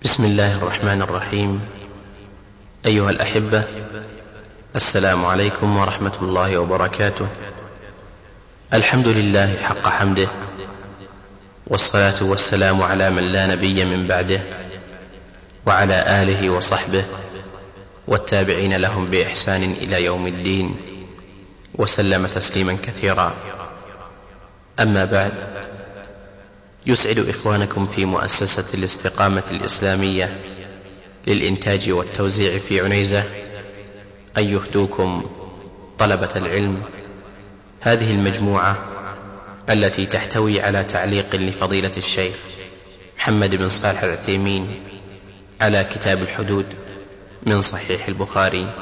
بسم الله الرحمن الرحيم. أيها الأحبة، السلام عليكم ورحمة الله وبركاته. الحمد لله حق حمده، والصلاة والسلام على من لا نبي من بعده، وعلى آله وصحبه والتابعين لهم بإحسان إلى يوم الدين، وسلم تسليما كثيرا. أما بعد، يسعد إخوانكم في مؤسسة الاستقامة الإسلامية للإنتاج والتوزيع في عنيزة أن يهدوكم طلبة العلم هذه المجموعة التي تحتوي على تعليق لفضيلة الشيخ محمد بن صالح العثيمين على كتاب الحدود من صحيح البخاري،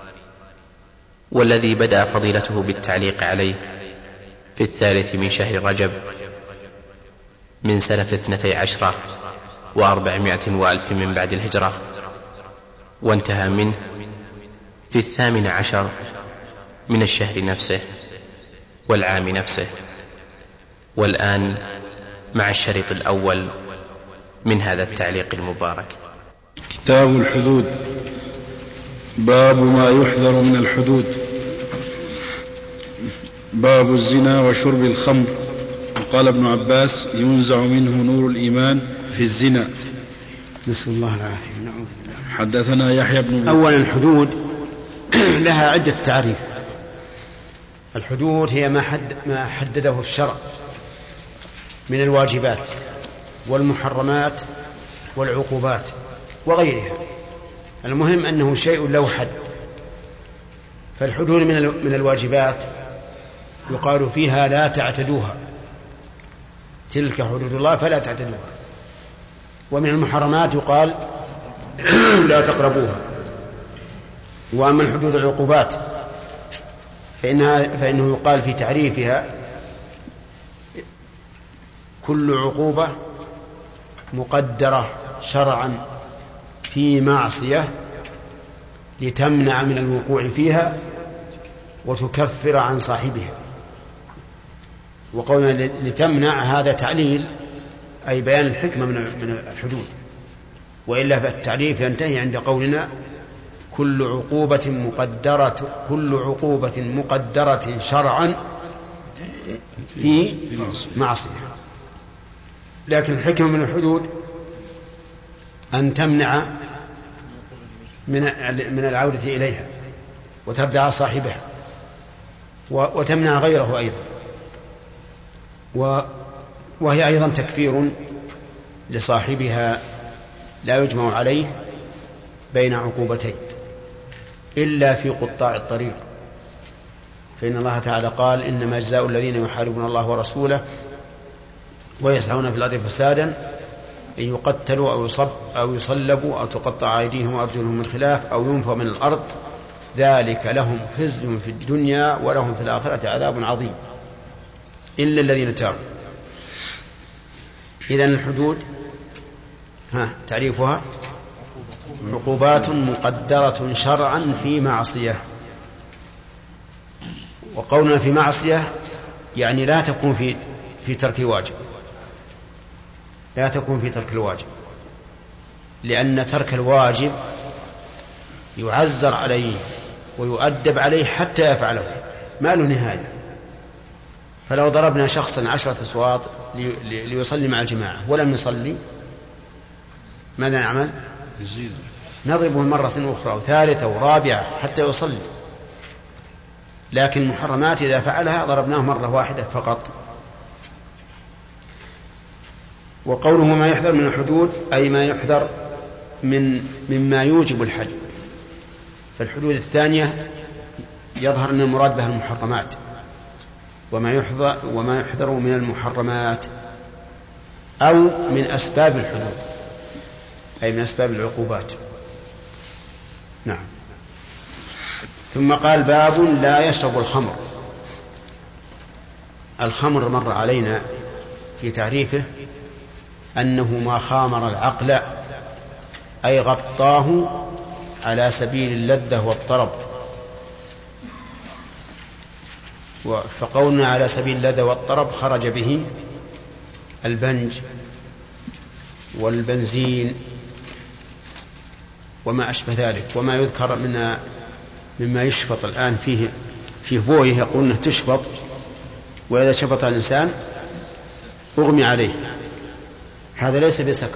والذي بدأ فضيلته بالتعليق عليه في 3 من شهر رجب من سنة 12 و400 وألف من بعد الهجرة، وانتهى منه في 18 من الشهر نفسه والعام نفسه. والآن مع الشريط الأول من هذا التعليق المبارك. كتاب الحدود. باب ما يحذر من الحدود. باب الزنا وشرب الخمر. قال ابن عباس: ينزع منه نور الإيمان في الزنا. نسأل الله العافية. نعوذ بالله. حدثنا يحيى بن أولا، الحدود لها عدة تعريف. الحدود هي ما حدده الشرع من الواجبات والمحرمات والعقوبات وغيرها. المهم أنه شيء له حد. فالحدود من الواجبات يقال فيها: لا تعتدوها، تلك حدود الله فلا تعتدوها. ومن المحرمات يقال: لا تقربوها. وأما الحدود العقوبات فإنه يقال في تعريفها: كل عقوبة مقدرة شرعا في معصية لتمنع من الوقوع فيها وتكفر عن صاحبها. وقولنا لتمنع هذا تعليل، أي بيان الحكمة من الحدود، وإلا فالتعريف ينتهي عند قولنا: كل عقوبة مقدرة شرعا في معصية. لكن الحكمة من الحدود أن تمنع من العودة إليها وتردع صاحبها وتمنع غيره أيضا، وهي أيضا تكفير لصاحبها لا يجمع عليه بين عقوبتين إلا في قطاع الطريق. فإن الله تعالى قال: إنما جزاء الذين يحاربون الله ورسوله ويسعون في الأرض فسادا أن يقتلوا أو يصلبوا أو تقطع أيديهم وأرجلهم من خلاف أو ينفوا من الأرض، ذلك لهم خزي في الدنيا ولهم في الآخرة عذاب عظيم إلا الذين تابوا. إذن الحدود تعريفها: عقوبات مقدرة شرعا في معصية. وقولنا في معصية يعني لا تكون في ترك واجب، لا تكون في ترك الواجب، لأن ترك الواجب يعزر عليه ويؤدب عليه حتى يفعله، ما له نهاية. فلو ضربنا شخصا 10 أصوات ليصلي مع الجماعة ولم يصلي، ماذا نعمل؟ نضربه مرة أخرى وثالثة ورابعة حتى يصلي. لكن محرمات إذا فعلها ضربناه مرة واحدة فقط. وقوله ما يحذر من الحدود أي ما يحذر مما يوجب الحد. فالحدود الثانية يظهر أن المراد بها المحرمات، وما يحذر من المحرمات أو من أسباب الحدود، أي من أسباب العقوبات. نعم. ثم قال: باب لا يشرب الخمر. الخمر مر علينا في تعريفه أنه ما خامر العقل، أي غطاه على سبيل اللذة والطرب. فقولنا على سبيل اللذة والطرب خرج به البنج والبنزين وما أشبه ذلك، وما يذكر مما يشفط الآن فيه بويه يقول أنه تشفط، وإذا شفط الإنسان أغمي عليه، هذا ليس بسكر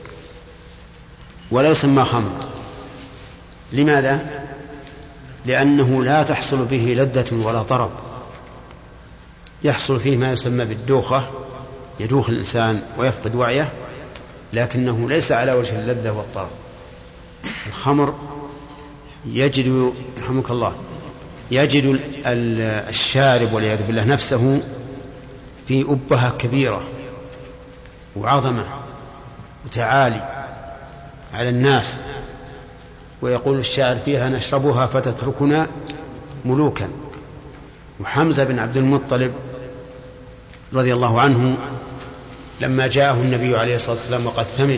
ولا يسمى خمر. لماذا؟ لأنه لا تحصل به لذة ولا طرب، يحصل فيه ما يسمى بالدوخة، يدوخ الإنسان ويفقد وعيه، لكنه ليس على وجه اللذة والطرب. الخمر يجد رحمك الله يجد الشارب والعياذ بالله نفسه في أبهة كبيرة وعظمة وتعالي على الناس، ويقول الشاعر فيها نشربها فتتركنا ملوكا. وحمزة بن عبد المطلب رضي الله عنه لما جاءه النبي عليه الصلاة والسلام وقد ثمل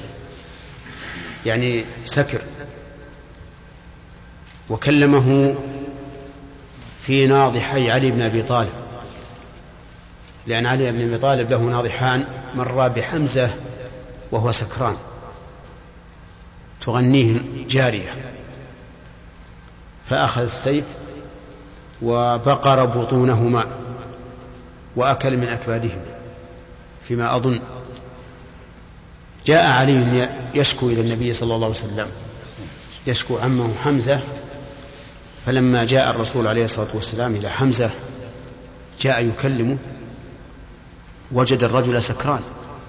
يعني سكر، وكلمه في ناضحي علي بن أبي طالب، لأن علي بن أبي طالب له ناضحان، مرة بحمزة وهو سكران تغنيه جارية، فأخذ السيف وبقر بطونهما وأكل من أكبادهما فيما أظن. جاء علي يشكو إلى النبي صلى الله عليه وسلم، يشكو عمه حمزة، فلما جاء الرسول عليه الصلاة والسلام إلى حمزة جاء يكلمه، وجد الرجل سكران،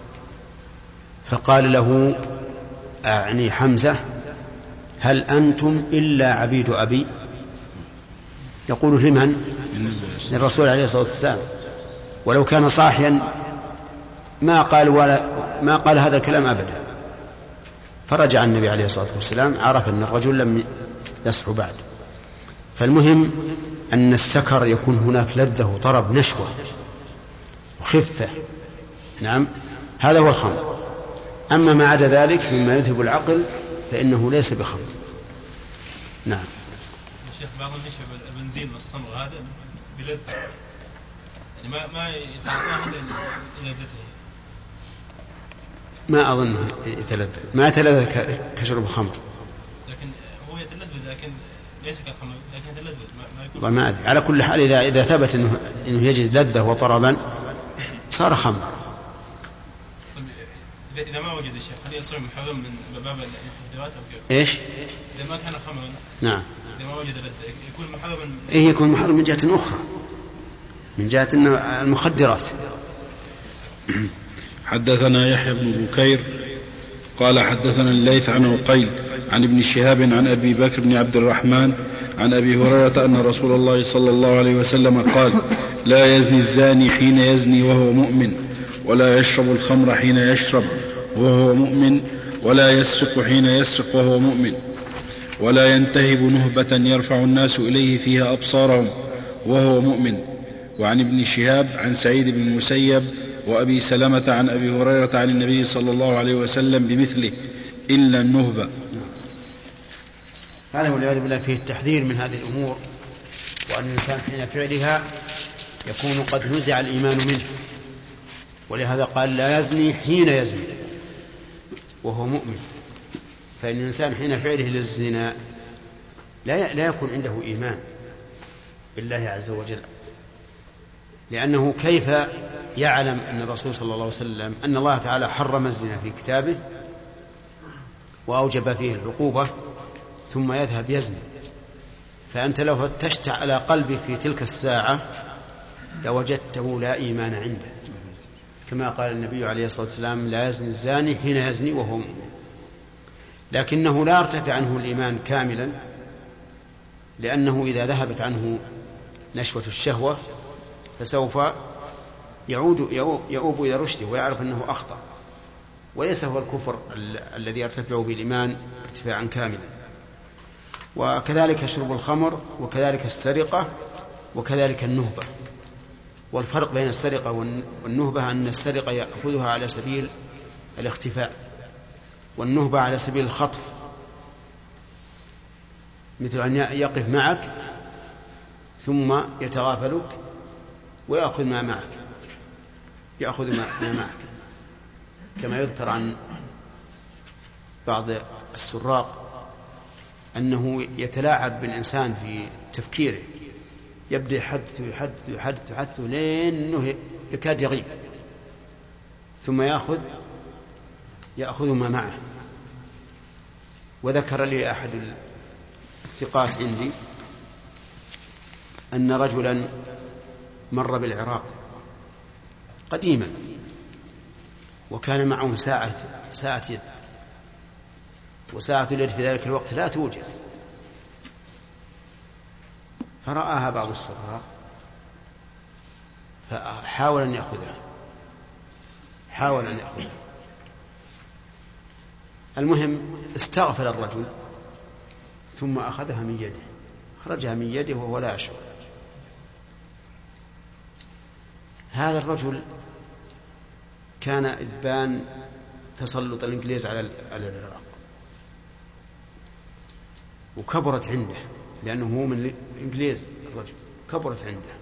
فقال له أعني حمزة هل أنتم إلا عبيد أبي؟ يقول لمن؟ للرسول عليه الصلاة والسلام، ولو كان صاحيا ما قال هذا الكلام أبدا. فرجع النبي عليه الصلاة والسلام، عرف أن الرجل لم يصح بعد. فالمهم أن السكر يكون هناك لذة وطرب، نشوة وخفة، نعم، هذا هو الخمر. أما ما عدا ذلك مما يذهب العقل فإنه ليس بخمر. نعم. الشيخ بعض يشرب البنزين والصمغ هذا بلذة، يعني ما يتعطاه إلى لذته. ما أظنه يتلذذ، ما يتلذذ كشرب الخمر، لكن هو يتلذذ لكن ليس كالخمر، لكن يتلذذ ما يكون. وما أدري، على كل حال إذا ثبت إنه يجد لذة وطربا صار خمر. إذا ما وجد الشيخ هل يصير محرم من باب الاحتياطات أو كيف؟ إيش؟ إذا ما كان خمرا. نعم. إذا ما وجد لذة يكون محرما. إيه، يكون محرم من جهة أخرى، من جهة المخدرات. حدثنا يحيى بن بكير قال حدثنا الليث عن عقيل عن ابن شهاب عن أبي بكر بن عبد الرحمن عن أبي هريرة أن رسول الله صلى الله عليه وسلم قال لا يزني الزاني حين يزني وهو مؤمن، ولا يشرب الخمر حين يشرب وهو مؤمن، ولا يسرق حين يسرق وهو مؤمن، ولا ينتهب نهبة يرفع الناس إليه فيها أبصارهم وهو مؤمن. وعن ابن شهاب عن سعيد بن المسيب وأبي سلمة عن أبي هريرة عن النبي صلى الله عليه وسلم بمثله إلا النهبة. هذا والعياذ بالله فيه التحذير من هذه الأمور، وأن الإنسان حين فعلها يكون قد نزع الإيمان منه، ولهذا قال لا يزني حين يزني وهو مؤمن. فإن الإنسان حين فعله للزنا لا يكون عنده إيمان بالله عز وجل، لأنه كيف يعلم أن الرسول صلى الله عليه وسلم أن الله تعالى حرم الزنا في كتابه وأوجب فيه العقوبة ثم يذهب يزني؟ فأنت لو فتشت على قلبك في تلك الساعة لوجدته لا إيمان عنده، كما قال النبي عليه الصلاة والسلام لا يزني الزاني حين يزني وهو مؤمن. لكنه لا يرتفع عنه الإيمان كاملا، لأنه إذا ذهبت عنه نشوة الشهوة فسوف يؤوب إلى رشده ويعرف أنه أخطأ، وليس هو الكفر الذي يرتفع بالإيمان ارتفاعا كاملا. وكذلك شرب الخمر، وكذلك السرقة، وكذلك النهبة. والفرق بين السرقة والنهبة أن السرقة يأخذها على سبيل الاختفاء، والنهبة على سبيل الخطف، مثل أن يقف معك ثم يتغافلك ويأخذ ما معك، يأخذ ما معك، كما يذكر عن بعض السراق أنه يتلاعب بالإنسان في تفكيره، يبدأ يحدث لأنه يكاد يغيب، ثم يأخذ ما معه. وذكر لي أحد الثقات عندي أن رجلا مر بالعراق قديما وكان معه ساعة يد، وساعة اليد في ذلك الوقت لا توجد، فرآها بعض السراق فحاول أن يأخذها، المهم استغفل الرجل ثم أخذها من يده، أخرجها من يده وهو لا يشعر. هذا الرجل كان إبان تسلط الإنجليز على العراق، وكبرت عنده لأنه هو من الإنجليز، الرجل كبرت عنده،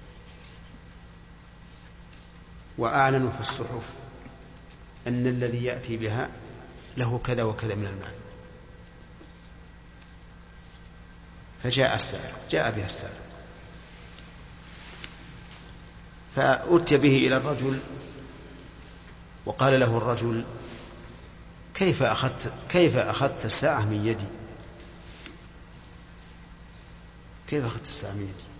وأعلنوا في الصحف أن الذي يأتي بها له كذا وكذا من المال. فجاء السارق، جاء بها السارق، فأتي به إلى الرجل وقال له الرجل: كيف أخذت الساعة من يدي؟ كيف أخذت الساعة من يدي؟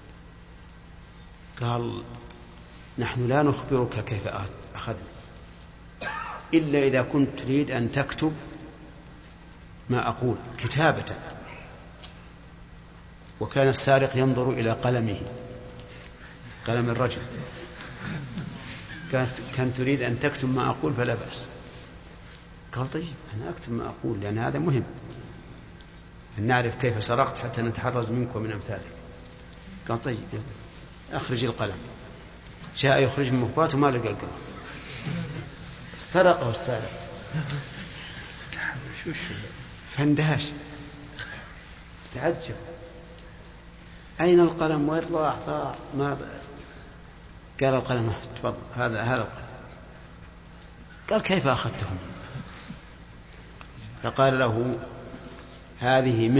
قال: نحن لا نخبرك كيف أخذنا إلا إذا كنت تريد أن تكتب ما أقول كتابة. وكان السارق ينظر إلى قلمه، قلم الرجل، كان تريد أن تكتب ما أقول فلا بأس. قال: طيب أنا أكتب ما أقول لأن هذا مهم أن نعرف كيف سرقت حتى نتحرز منك ومن أمثالك. قال: طيب أخرج القلم. جاء يخرج من مخباته ما لقى القلم، سرقه السارق، فاندهش تعجب: أين القلم؟ وين راح؟ ما قال: القلم تفضل، هذا القلم. قال: كيف أخذتهم؟ فقال له: هذه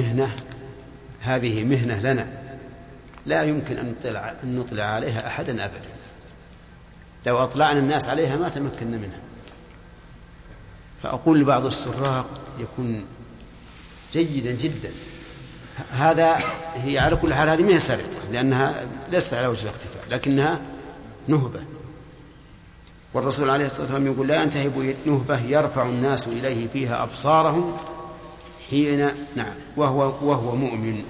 مهنة لنا لا يمكن أن نطلع عليها أحدا أبدا، لو أطلعنا الناس عليها ما تمكننا منها. فأقول لبعض السراق يكون جيدا جدا، هي على كل حال هذه مهنة سرقة لأنها ليست على وجه الاختفاء لكنها نهبة، والرسول عليه الصلاة والسلام يقول: لا ينتهب نهبة يرفع الناس إليه فيها أبصارهم حين وهو مؤمن.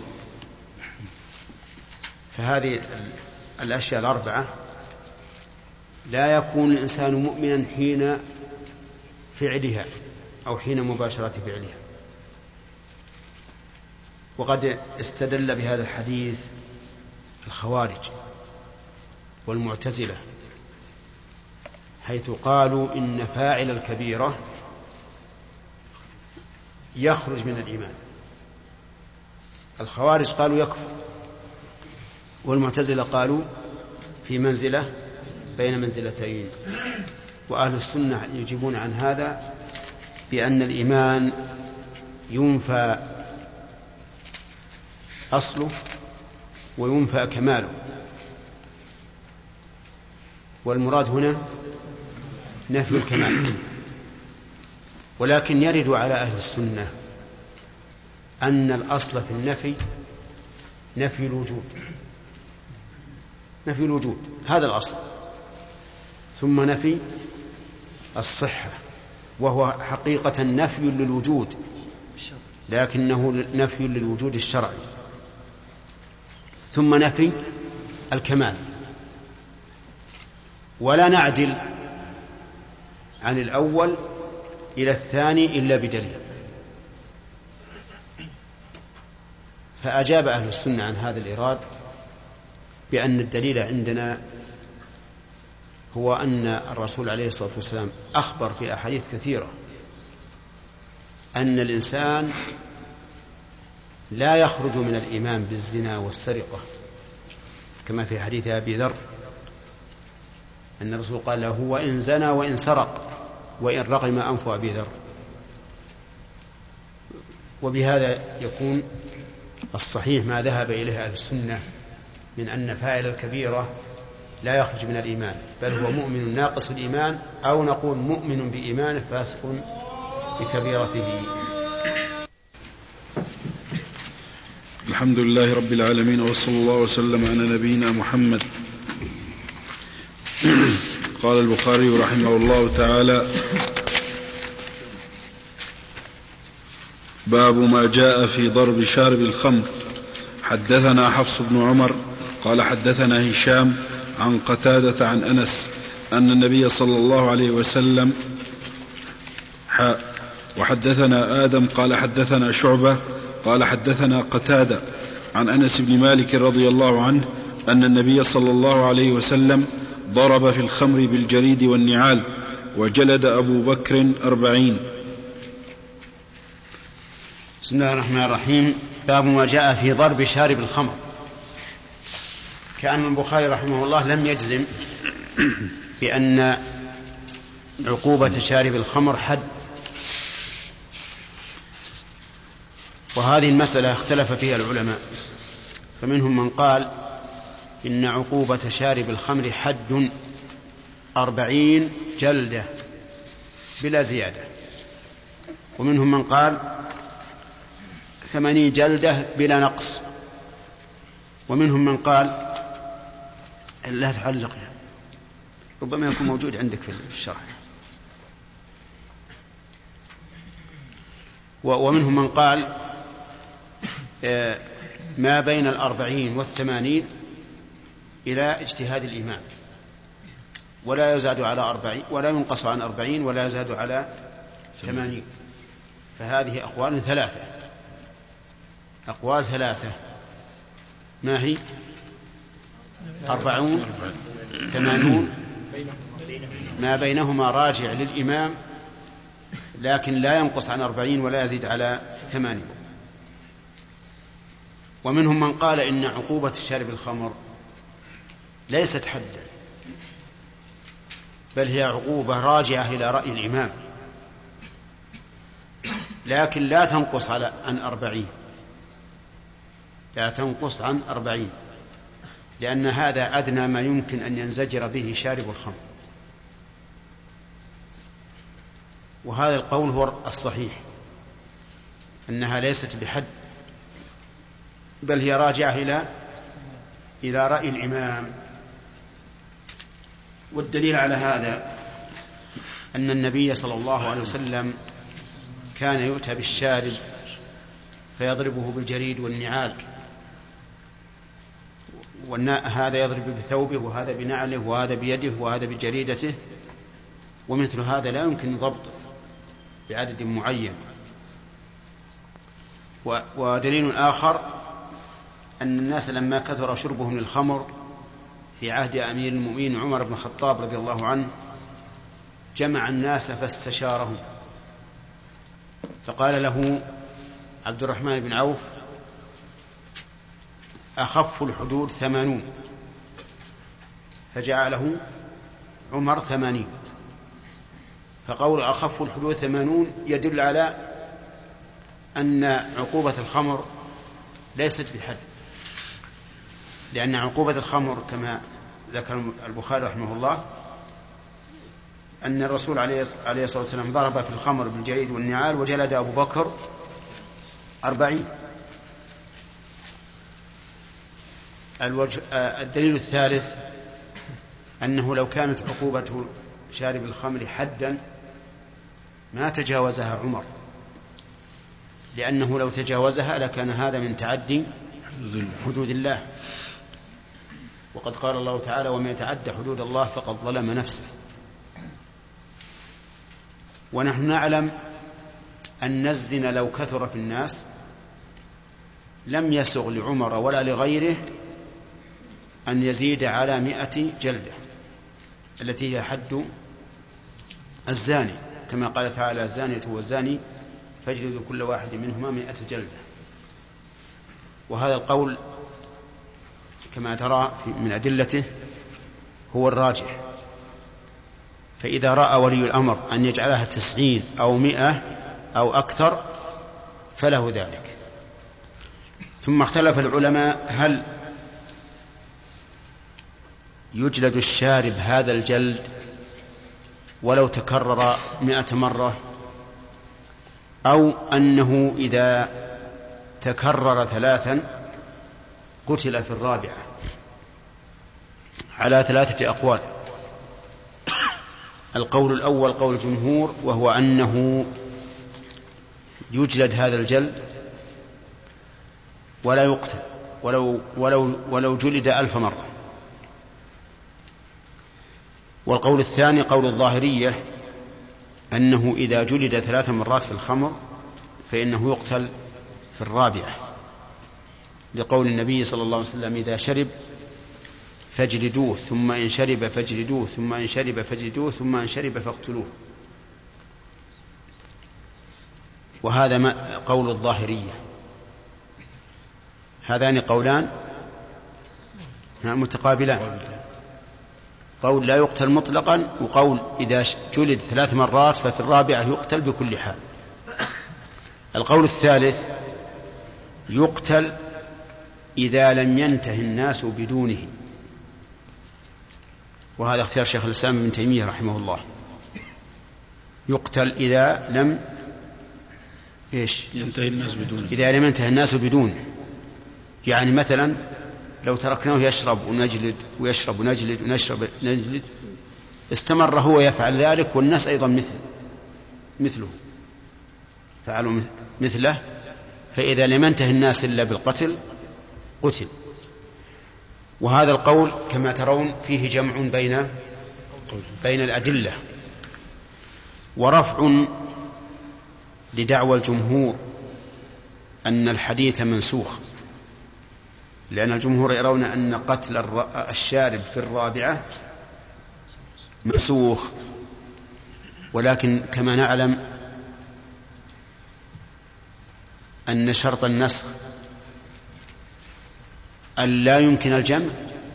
فهذه الأشياء الأربعة لا يكون الإنسان مؤمنا حين فعلها أو حين مباشرة فعلها. وقد استدل بهذا الحديث الخوارج والمعتزلة حيث قالوا إن فاعل الكبيرة يخرج من الإيمان. الخوارج قالوا يكفر، والمعتزلة قالوا في منزلة بين منزلتين. وأهل السنة يجيبون عن هذا بأن الإيمان ينفى أصله وينفى كماله، والمراد هنا نفي الكمال. ولكن يرد على أهل السنة أن الأصل في النفي نفي الوجود، هذا الأصل، ثم نفي الصحة، وهو حقيقة نفي للوجود لكنه نفي للوجود الشرعي، ثم نفي الكمال. ولا نعدل عن الأول إلى الثاني إلا بدليل. فأجاب أهل السنة عن هذا الإراد بأن الدليل عندنا هو أن الرسول عليه الصلاة والسلام أخبر في أحاديث كثيرة أن الإنسان لا يخرج من الإيمان بالزنا والسرقة، كما في حديث أبي ذر أن الرسول قال له: وإن زنى وإن سرق وإن رغم أنف أبي ذر. وبهذا يكون الصحيح ما ذهب إليه أهل السنة من أن فاعل الكبيرة لا يخرج من الإيمان، بل هو مؤمن ناقص الإيمان، أو نقول مؤمن بإيمانه فاسق بكبيرته. الحمد لله رب العالمين، وصلى الله وسلم على نبينا محمد. قال البخاري رحمه الله تعالى: باب ما جاء في ضرب شارب الخمر. حدثنا حفص بن عمر قال حدثنا هشام عن قتادة عن أنس أن النبي صلى الله عليه وسلم وحدثنا آدم قال حدثنا شعبة قال حدثنا قتادة عن أنس بن مالك رضي الله عنه أن النبي صلى الله عليه وسلم ضرب في الخمر بالجريد والنعال وجلد أبو بكر 40. بسم الله الرحمن الرحيم. باب ما جاء في ضرب شارب الخمر. كأن البخاري رحمه الله لم يجزم بأن عقوبة شارب الخمر حد، وهذه المسألة اختلف فيها العلماء، فمنهم من قال إن عقوبة شارب الخمر حد 40 جلدة بلا زيادة، ومنهم من قال 80 جلدة بلا نقص، ومنهم من قال لا تعلق، ربما يكون موجود عندك في الشرح، ومنهم من قال ما بين 40 و80 إلى اجتهاد الإمام، ولا يزاد على 40 ولا ينقص عن 40 ولا يزاد على 80. فهذه أقوال ثلاثة، أقوال ثلاثة. ما هي؟ 40 80 ما بينهما راجع للإمام، لكن لا ينقص عن 40 ولا يزيد على 80. ومنهم من قال إن عقوبة شارب الخمر ليست حدا، بل هي عقوبة راجعة إلى رأي الإمام، لكن لا تنقص عن 40، لا تنقص عن 40، لأن هذا أدنى ما يمكن أن ينزجر به شارب الخمر. وهذا القول هو الصحيح، أنها ليست بحد، بل هي راجعة إلى رأي الإمام. والدليل على هذا أن النبي صلى الله عليه وسلم كان يؤتى بالشارب فيضربه بالجريد والنعال، هذا يضرب بثوبه وهذا بنعله وهذا بيده وهذا بجريدته، ومثل هذا لا يمكن ضبطه بعدد معين. ودليل آخر أن الناس لما كثر شربهم للخمر في عهد أمير المؤمنين عمر بن الخطاب رضي الله عنه جمع الناس فاستشارهم، فقال له عبد الرحمن بن عوف: أخف الحدود 80، فجعله عمر 80. فقول أخف الحدود 80 يدل على أن عقوبة الخمر ليست بحد، لأن عقوبة الخمر كما ذكر البخاري رحمه الله أن الرسول عليه الصلاة والسلام ضرب في الخمر بالجريد والنعال وجلد أبو بكر 40. الدليل الثالث أنه لو كانت عقوبة شارب الخمر حدا ما تجاوزها عمر، لأنه لو تجاوزها لكان هذا من تعدي حدود الله، وقد قال الله تعالى: ومن يتعد حدود الله فقد ظلم نفسه. ونحن نعلم أن الزنا لو كثر في الناس لم يسغ لعمر ولا لغيره أن يزيد على 100 جلدة التي هي حد الزاني، كما قال تعالى: الزانية والزاني فاجلدوا كل واحد منهما 100 جلدة. وهذا القول كما ترى من أدلته هو الراجح. فإذا رأى ولي الأمر أن يجعلها 90 أو 100 أو أكثر فله ذلك. ثم اختلف العلماء هل يجلد الشارب هذا الجلد ولو تكرر 100 مرة، أو أنه إذا تكرر 3 قتل في الرابعة، على 3 أقوال. القول الأول قول الجمهور، وهو أنه يجلد هذا الجلد ولا يقتل ولو جلد 1000 مرة. والقول الثاني قول الظاهرية، أنه إذا جلد 3 مرات في الخمر فإنه يقتل في الرابعة، لقول النبي صلى الله عليه وسلم: إذا شرب فاجلدوه، ثم إن شرب فاجلدوه، ثم إن شرب فاجلدوه، ثم إن شرب فاقتلوه. وهذا قول الظاهرية. هذان قولان متقابلان، قول لا يقتل مطلقا، وقول إذا جلد 3 مرات ففي الرابعة يقتل بكل حال. القول الثالث يقتل إذا لم ينته الناس بدونه، وهذا اختيار شيخ الإسلام ابن تيمية رحمه الله. يقتل إذا لم ينتهي الناس بدونه، إذا لم ينته الناس بدونه. يعني مثلا لو تركناه يشرب ونجلد ويشرب ونجلد ونشرب ونجلد، استمر هو يفعل ذلك والناس أيضا مثله فعلوا مثله، فإذا لم ينته الناس إلا بالقتل قتل. وهذا القول كما ترون فيه جمع بين الأدلة، ورفع لدعوى الجمهور أن الحديث منسوخ، لأن الجمهور يرون أن قتل الشارب في الرابعة منسوخ. ولكن كما نعلم أن شرط النسخ أن لا يمكن الجمع،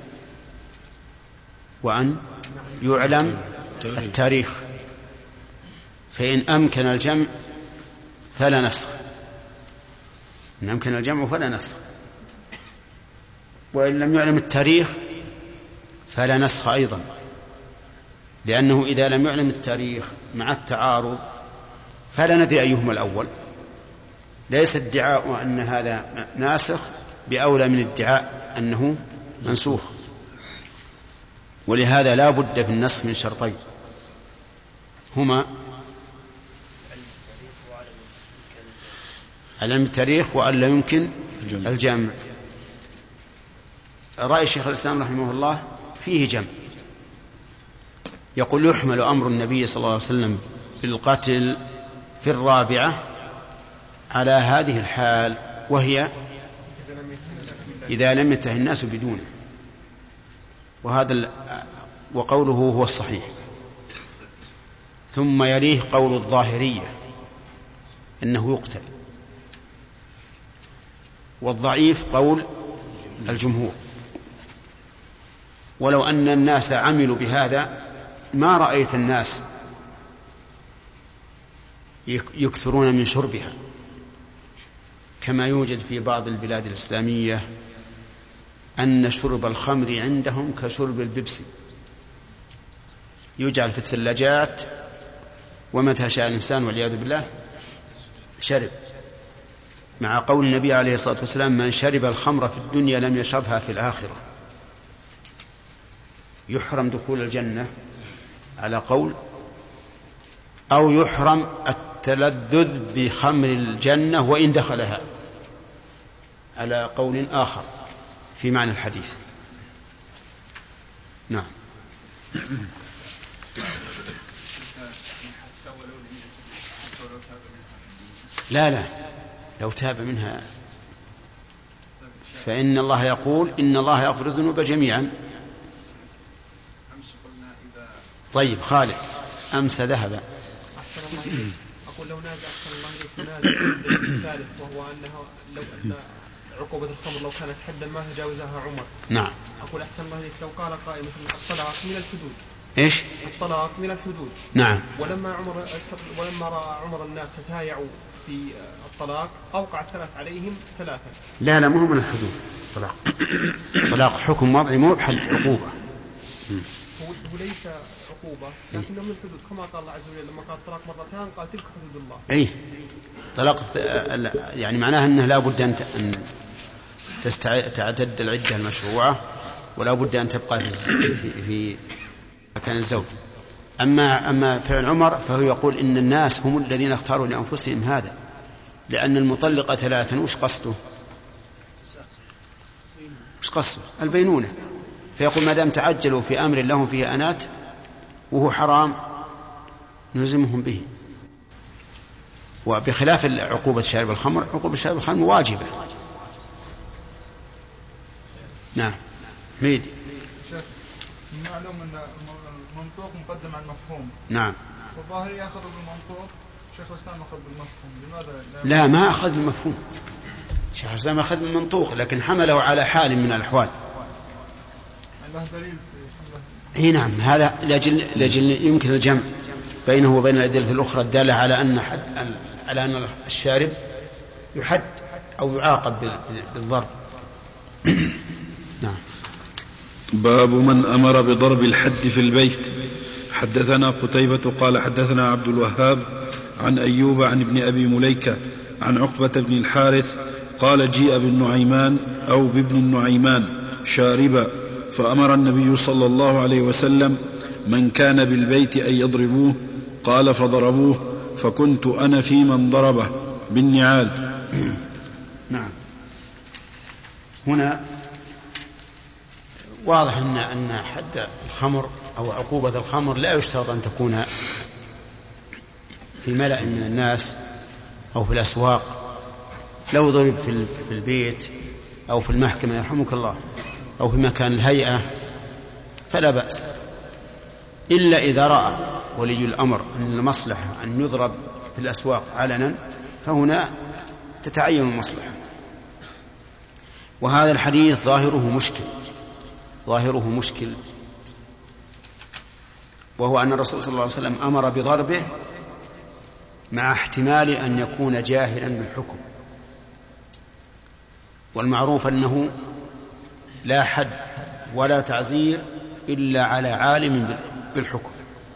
وأن يعلم التاريخ. فإن أمكن الجمع فلا نسخ، إن أمكن الجمع فلا نسخ، وإن لم يعلم التاريخ فلا نسخ أيضا، لأنه إذا لم يعلم التاريخ مع التعارض فلا ندري أيهما الأول. ليس ادعاء أن هذا ناسخ بأولى من ادعاء أنه منسوخ. ولهذا لا بد في النسخ من شرطين، هما علم التاريخ وأن لا يمكن الجمع. رأي شيخ الإسلام رحمه الله فيه جمع، يقول يحمل أمر النبي صلى الله عليه وسلم بالقتل في الرابعة على هذه الحال، وهي إذا لم ينته الناس بدونه. وقوله هو الصحيح. ثم يليه قول الظاهرية إنه يقتل، والضعيف قول الجمهور. ولو أن الناس عملوا بهذا ما رأيت الناس يكثرون من شربها، كما يوجد في بعض البلاد الإسلامية أن شرب الخمر عندهم كشرب البيبسي، يجعل في الثلاجات ومتى شاء الإنسان والعياذ بالله شرب، مع قول النبي عليه الصلاة والسلام: من شرب الخمر في الدنيا لم يشربها في الآخرة. يحرم دخول الجنة على قول، أو يحرم التلذذ بخمر الجنة وإن دخلها على قول آخر في معنى الحديث. نعم. لا لو تاب منها فإن الله يقول: إن الله يغفر الذنوب جميعا. طيب خالد أمس ذهب. أقول لو نازع أحسن الله إليك الثالث، وهو أنه لو أن عقوبة الخمر لو كانت حدا ما تجاوزها عمر. نعم. أقول أحسن الله إليك لو قال قائل مثل الطلاق من الحدود. إيش؟ الطلاق من الحدود. نعم. ولما رأى عمر الناس تتايعوا في الطلاق أوقع الثلاث عليهم ثلاثا. لا مو من الحدود. طلاق حكم وضعي مو بحد عقوبة. هو ليس عقوبة لكنه من الحدود، كما قال الله عز وجل لما قال الطلاق مرتان قال تلك حدود الله. أي طلاق يعني معناه أنه لا بد أن تعتد العدة المشروعة ولا بد أن تبقى في مكان الزوج. أما فعل عمر فهو يقول إن الناس هم الذين اختاروا لأنفسهم هذا، لأن المطلقة ثلاثا وش قصده البينونة، فيقول ما دام تعجلوا في أمر لهم فيه أنات وهو حرام نلزمهم به. وبخلاف عقوبة شارب الخمر، عقوبة شارب الخمر واجبة. نعم ميدي. معلوم أن المنطوق مقدم على المفهوم. نعم. والظاهر يأخذ بالمنطوق، شيخ الإسلام أخذ بالمفهوم، لماذا لا ما أخذ بالمفهوم، شيخ الإسلام أخذ بالمنطوق لكن حمله على حال من الأحوال. له دليل في نعم، هذا لأجل يمكن الجمع بينه وبين الأدلة الأخرى الدالة على أن الشارب يحد أو يعاقب بالضرب. نعم. باب من أمر بضرب الحد في البيت. حدثنا قتيبة قال حدثنا عبد الوهاب عن أيوب عن ابن أبي مليكة عن عقبة بن الحارث قال جيء بالنعيمان أو بابن النعيمان شاربا، فأمر النبي صلى الله عليه وسلم من كان بالبيت أن يضربوه، قال فضربوه، فكنت أنا في من ضربه بالنعال. نعم. هنا واضح أن حد الخمر أو عقوبة الخمر لا يشترط أن تكون في ملأ من الناس أو في الأسواق. لو ضرب في البيت أو في المحكمة يرحمك الله أو في مكان الهيئة فلا بأس، إلا إذا رأى ولي الأمر أن المصلحة أن يضرب في الأسواق علنا فهنا تتعين المصلحة. وهذا الحديث ظاهره مشكل، وهو أن الرسول صلى الله عليه وسلم أمر بضربه مع احتمال أن يكون جاهلا بالحكم، والمعروف أنه لا حد ولا تعزير إلا على عالم بالحكم،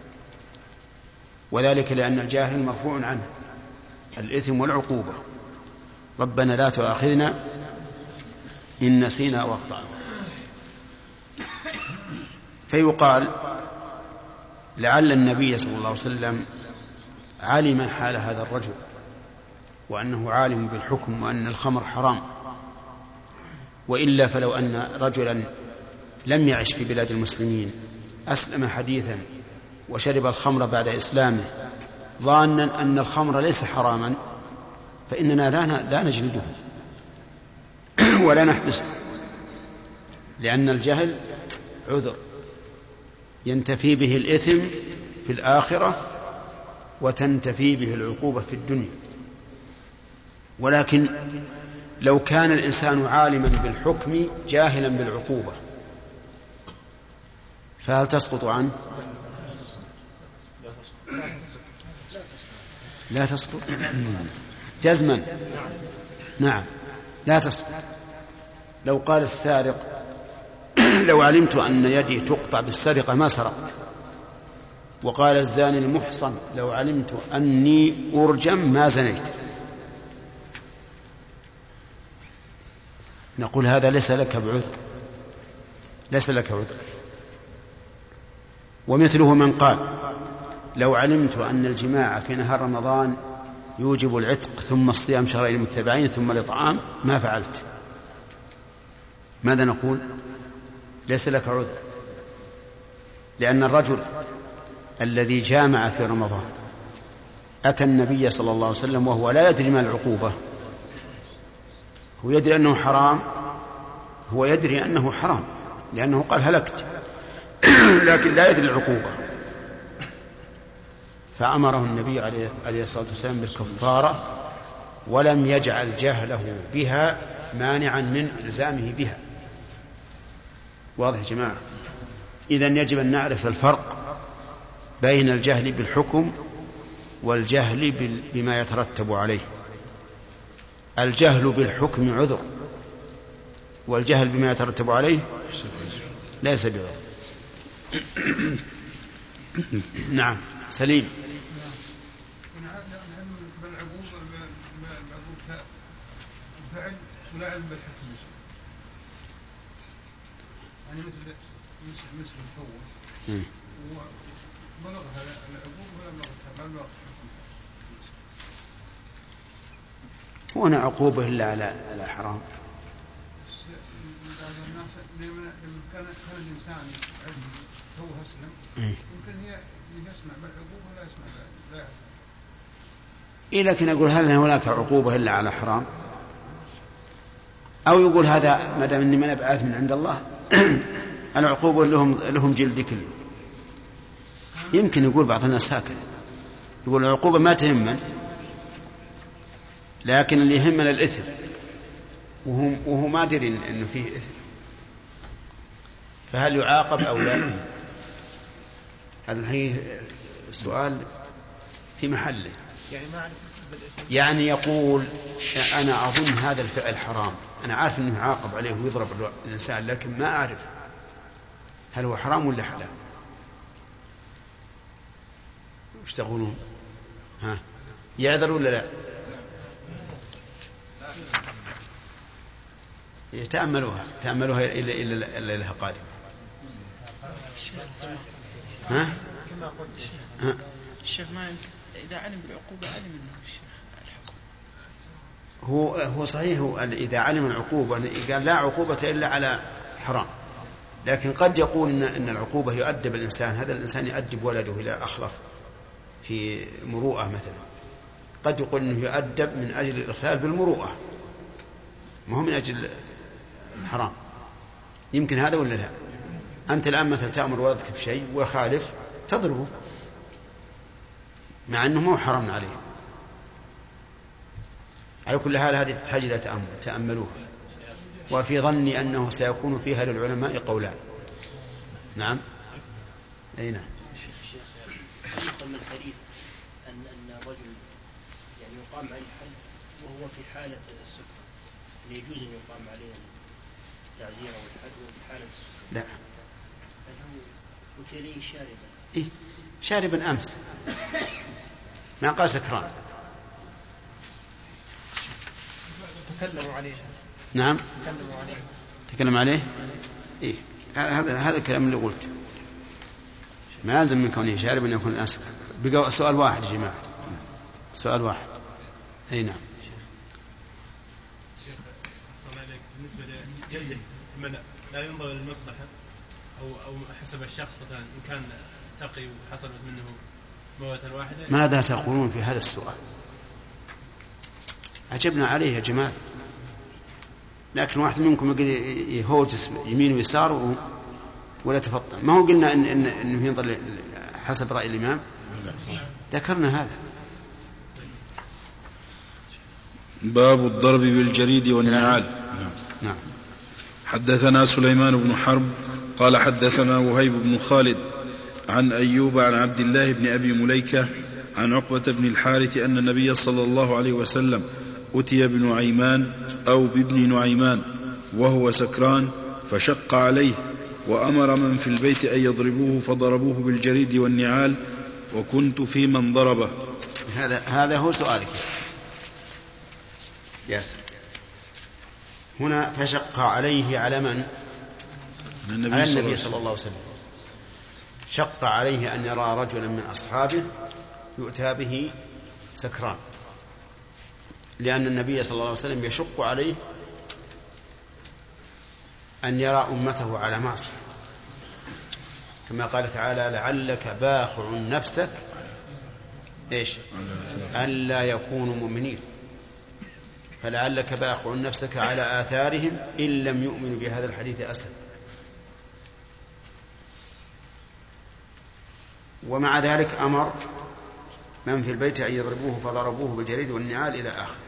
وذلك لأن الجاهل مرفوع عنه الإثم والعقوبة. ربنا لا تؤاخذنا إن نسينا أو أخطأنا. فيقال لعل النبي صلى الله عليه وسلم علم حال هذا الرجل وأنه عالم بالحكم وأن الخمر حرام، وإلا فلو أن رجلا لم يعش في بلاد المسلمين أسلم حديثا وشرب الخمر بعد إسلامه ظانا أن الخمر ليس حراما فإننا لا نجلده ولا نحبسه، لأن الجهل عذر ينتفي به الإثم في الآخرة وتنتفي به العقوبة في الدنيا. ولكن لو كان الإنسان عالما بالحكم جاهلا بالعقوبة فهل تسقط عنه؟ لا تسقط جزما. نعم لا تسقط. لو قال السارق لو علمت أن يدي تقطع بالسرقة ما سرقت، وقال الزاني المحصن لو علمت أني أرجم ما زنيت، نقول هذا ليس لك بعذر. ومثله من قال لو علمت أن الجماع في نهار رمضان يوجب العتق ثم الصيام شهرين متبعين ثم الإطعام ما فعلت، ماذا نقول؟ ليس لك عذر، لأن الرجل الذي جامع في رمضان أتى النبي صلى الله عليه وسلم وهو لا يدري ما العقوبة، هو يدري أنه حرام، هو يدري أنه حرام لأنه قال هلكت لكن لا يدري العقوبة، فأمره النبي عليه الصلاة والسلام بالكفارة ولم يجعل جهله بها مانعا من إلزامه بها. واضح يا جماعة؟ إذن يجب أن نعرف الفرق بين الجهل بالحكم والجهل بما يترتب عليه. الجهل بالحكم عذر، والجهل بما يترتب عليه ليس بعذر. نعم سليم. يعني مثل الفور وبلغها العقوبة ولا بلغها هنا عقوبة إلا على حرام. لما كان الإنسان هو أسلم يمكن يسمع بالعقوبة ولا يسمع لا يعرف. إيه لكن أقول هل هناك عقوبة إلا على حرام؟ أو يقول هذا ما دام إني من أبعث من عند الله العقوبة لهم جلد كله. يمكن يقول بعض الناس هكذا، يقول العقوبة ما تهمنا لكن اللي يهمنا الإثم، وهو ما دري إنه فيه إثم، فهل يعاقب أو لا؟ هذا الحين سؤال في محله. يعني يقول أنا أظن هذا الفعل حرام، أنا عارف أنه يعاقب عليه ويضرب الإنسان، لكن ما أعرف هل هو حرام ولا حلال. وش تقولون؟ ها يعذر ولا لا؟ تأملوها إلى لها قادمة. ها؟ كما قلت الشيخ ما يمكن إذا علم بالعقوبة علم منه الشيخ الحكم. هو صحيح إذا علم العقوبة قال لا عقوبة إلا على حرام، لكن قد يقول إن العقوبة يؤدب الإنسان، هذا الإنسان يؤدب ولده إلى أخلف في مروءة مثلا، قد يقول إنه يؤدب من أجل الإخلال بالمروءة ما هو من أجل الحرام. يمكن هذا ولا لا؟ أنت الآن مثلا تأمر ولدك بشيء وخالف تضربه مع أنه مو حرام عليه. على كل حال هذه تحتاج إلى تأملوها، وفي ظني أنه سيكون فيها للعلماء قولان. نعم أي نعم. من الحديث أن الرجل يعني يقام عليه الحد وهو في حالة السكر، يجوز أن يقام عليه التعزير أو الحد وهو في حالة السكر؟ لا. فله وكليه شاربا. إيه شاربا أمس ما قال سكران. تكلموا عليه. نعم تكلم عليه. إيه هذا الكلام اللي قلت ما يلزم من كونه شارب أن يكون أسكر. بقى سؤال واحد يا جماعة، سؤال واحد. أي نعم. شيخ صلى عليك بالنسبة لجلده المنع لا ينظر للمصلحة أو حسب الشخص، مثلا إن كان تقي وحصلت منه موتة واحدة. ماذا تقولون في هذا السؤال؟ عجبنا عليه يا جماعة، لكن واحد منكم يهوجس يمين ويسار ولا تفطن. ما هو قلنا إنه ينظر حسب رأي الإمام؟ ذكرنا هذا. باب الضرب بالجريد والنعال. نعم. حدثنا سليمان بن حرب قال حدثنا وهيب بن خالد عن أيوب عن عبد الله بن أبي مليكة عن عقبة بن الحارث أن النبي صلى الله عليه وسلم أتي بنعيمان أو بابن نعيمان وهو سكران فشق عليه وأمر من في البيت أن يضربوه فضربوه بالجريد والنعال وكنت في من ضربه. هذا هو سؤالك ياسر. هنا فشق عليه على من؟ على النبي صلى الله عليه وسلم. شق عليه أن يرى رجلا من أصحابه يؤتى به سكران، لأن النبي صلى الله عليه وسلم يشق عليه أن يرى أمته على معصية، كما قال تعالى لعلك باخع نفسك إيش ألا يكونوا مؤمنين، فلعلك باخع نفسك على آثارهم إن لم يؤمنوا بهذا الحديث أسفا. ومع ذلك أمر من في البيت أن يضربوه فضربوه بالجريد والنعال إلى آخر.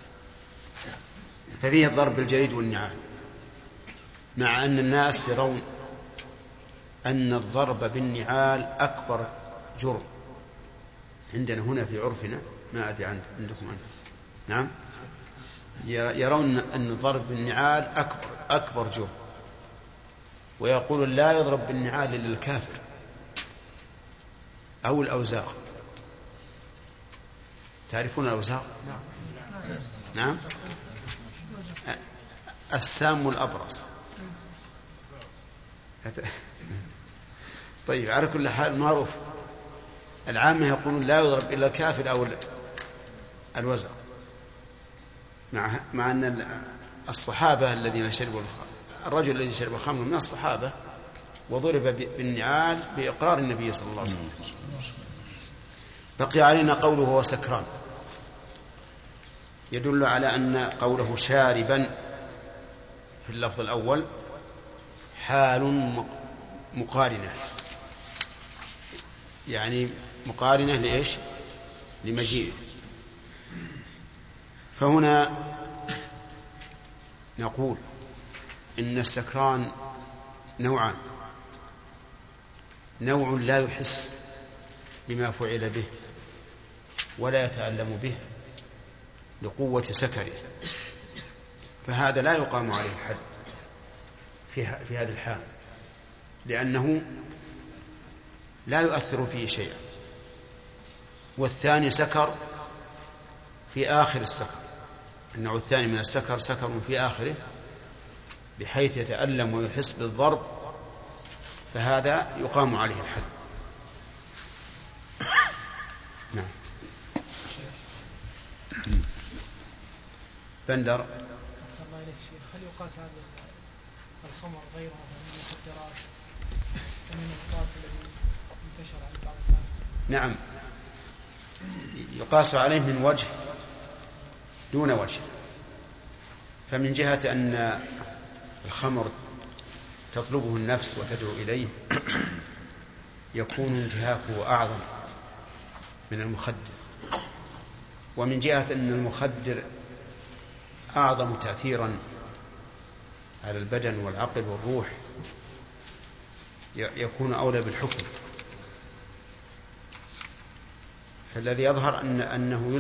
ففيه الضرب بالجريد والنعال، مع أن الناس يرون أن الضرب بالنعال أكبر جرم عندنا هنا في عرفنا، ما أدري عندكم أنت. نعم يرون أن الضرب بالنعال أكبر جرم، ويقول لا يضرب بالنعال إلا الكافر أو الأوزاق. تعرفون الأوزاق؟ نعم. السام الأبرص. طيب، على كل حال معروف، العامة يقولون لا يضرب إلا الكافر أو الوزق، مع أن الصحابة الذين شربوا الرجل الذي شرب الخمر من الصحابة وضرب بالنعال بإقرار النبي صلى الله عليه وسلم. بقي علينا قوله هو سكران، يدل على أن قوله شاربا في اللفظ الأول حال مقارنة، يعني مقارنة لإيش؟ لمجيء. فهنا نقول إن السكران نوعان: نوع لا يحس بما فعل به ولا يتألم به لقوة سكره، فهذا لا يقام عليه الحد في هذه الحال، لأنه لا يؤثر فيه شيئا. والثاني سكر في آخر السكر، النوع الثاني من السكر سكر في آخره بحيث يتألم ويحس بالضرب، فهذا يقام عليه الحد. نعم. بندر. أحسن الله إليك شيخ، هل يقاس هذا الخمر غيرها من المخدرات ومن القاتل الذي انتشر عند بعض الناس؟ نعم، يقاس عليه من وجه دون وجه. فمن جهة أن الخمر تطلبه النفس وتدعو إليه يكون انتهاكه أعظم من المخدر، ومن جهة أن المخدر أعظم تأثيرا على البدن والعقل والروح يكون أولى بالحكم. فالذي يظهر أنه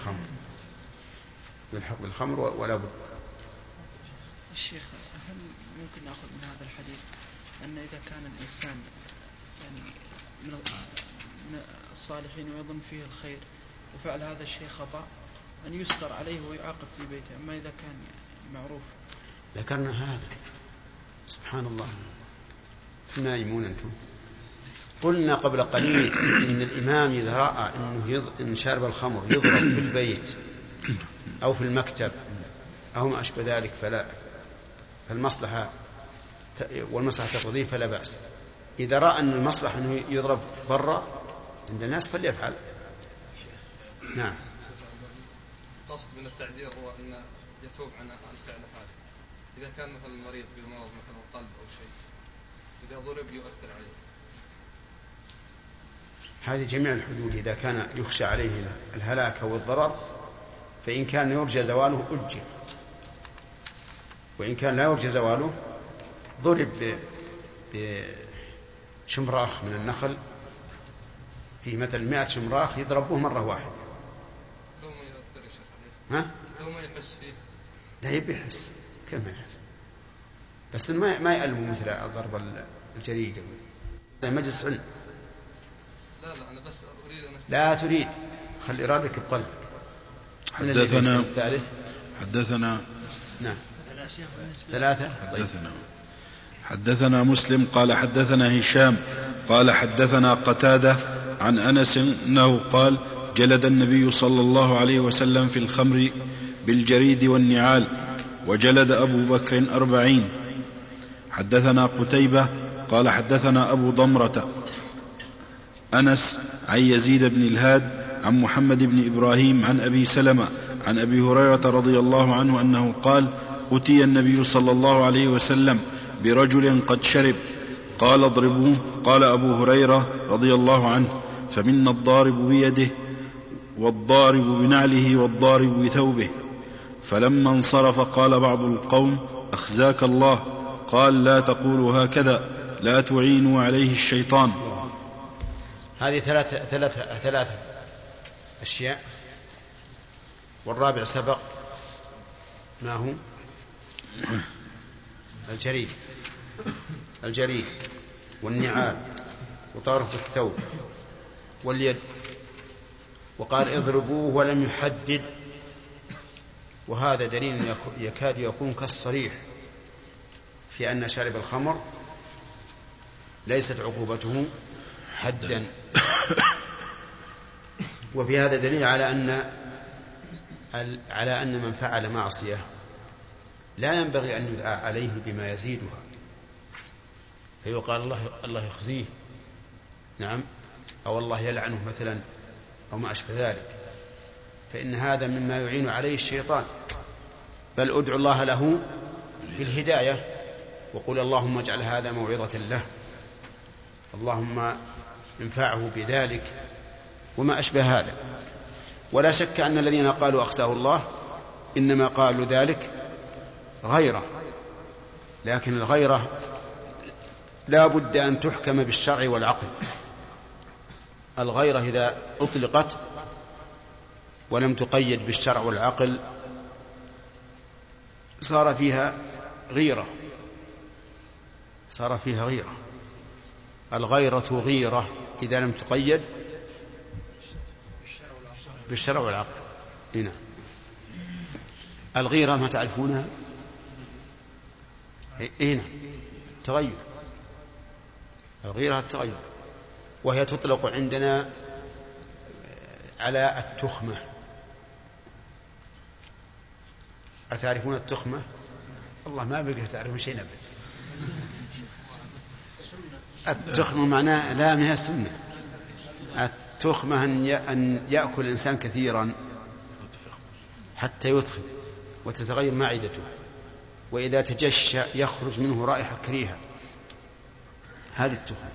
يلحق بالخمر ولا بد. الشيخ، هل ممكن نأخذ من هذا الحديث أن إذا كان الإنسان يعني من الصالحين ويظن فيه الخير وفعل هذا الشيء خطأ أن يسكر عليه ويعاقب في بيته، أما إذا كان معروف؟ ذكرنا هذا، سبحان الله، نايمون أنتم. قلنا قبل قليل إن الإمام إذا رأى إن شارب الخمر يضرب في البيت أو في المكتب أو ما أشبه ذلك فالمصلحة والمصلحة تقضيه فلا بأس. إذا رأى أن المصلحة أنه يضرب برا عند الناس فليفعل. نعم. القصد من التعزير هو أن يتوب عن الفعل هذا. إذا كان مثلا مريض بالمرض مثلا قلب أو شيء، إذا ضرب يؤثر عليه. هذه جميع الحدود إذا كان يخشى عليه الهلاك أو الضرر، فإن كان يرجى زواله أجل، وإن كان لا يرجى زواله ضرب بشمراخ من النخل، في مثل 100 شمراخ يضربوه مرة واحدة. لو ما يؤثر يا شيخ، لو ما يحس فيه. لا يبي يحس، كيف ما يحس؟ بس ما يألم مثل الضرب الجريد. هذا مجلس علم. لا أنا بس أريد أن لا تريد، خلي إرادك بقلبك. حدثنا نعم 3. حدثنا مسلم قال حدثنا هشام قال حدثنا قتادة عن أنس أنه قال جلد النبي صلى الله عليه وسلم في الخمر بالجريد والنعال، وجلد أبو بكر 40. حدثنا قتيبة قال حدثنا أبو ضمرة أنس عن يزيد بن الهاد عن محمد بن إبراهيم عن أبي سلمة عن أبي هريرة رضي الله عنه أنه قال أتي النبي صلى الله عليه وسلم برجل قد شرب قال اضربوه. قال أبو هريرة رضي الله عنه فمنا الضارب بيده والضارب بنعله والضارب بثوبه. فلما انصرف قال بعض القوم أخزاك الله. قال لا تقولوا هكذا، لا تعينوا عليه الشيطان. هذه ثلاث أشياء، والرابع سبق ما هو الجريد والنعال وطرف الثوب واليد. وقال اضربوه ولم يحدد، وهذا دليل يكاد يكون كالصريح في أن شارب الخمر ليست عقوبته حدا. وفي هذا دليل على أن من فعل معصية لا ينبغي أن يدعى عليه بما يزيدها، فيقال الله يخزيه، نعم، أو الله يلعنه مثلا أو ما أشبه ذلك، فإن هذا مما يعين عليه الشيطان. بل ادعو الله له بالهداية وقل اللهم اجعل هذا موعظة له، اللهم انفعه بذلك وما أشبه هذا. ولا شك أن الذين قالوا أخزاه الله إنما قالوا ذلك غيرة، لكن الغيرة لا بد أن تحكم بالشرع والعقل. الغيرة إذا أطلقت ولم تقيد بالشرع والعقل صار فيها غيرة. الغيرة غيرة إذا لم تقيد بالشرع والعقل. هنا الغيرة ما تعرفونها؟ هنا تغير، الغيرة التغير، وهي تطلق عندنا على التخمة. أتعرفون التخمة؟ الله ما بقى تعرفون شيء أبدا. التخمة معناها لا من السنة. التخمة أن يأكل الإنسان كثيرا حتى يتخن وتتغير معدته، وإذا تجشأ يخرج منه رائحة كريهة، هذه التخمة.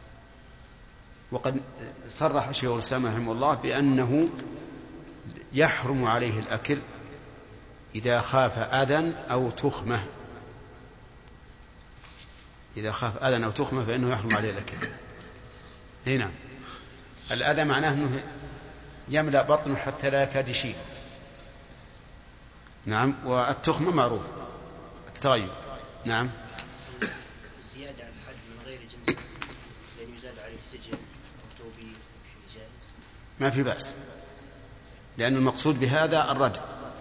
وقد صرح شيخ الإسلام رحمه الله بأنه يحرم عليه الأكل إذا خاف أذى أو تخمة. إذا خاف أذى أو تخمة فإنه يحرم عليه الأكل. هنا الأذى معناه أنه يملأ بطنه حتى لا يكاد يشيل. نعم. والتخمة معروف التغير. نعم. الزيادة عن الحد من غير جنس لأن يزاد عليه السجن أو توبيخ شيء جائز، ما في بأس، لأن المقصود بهذا الرد.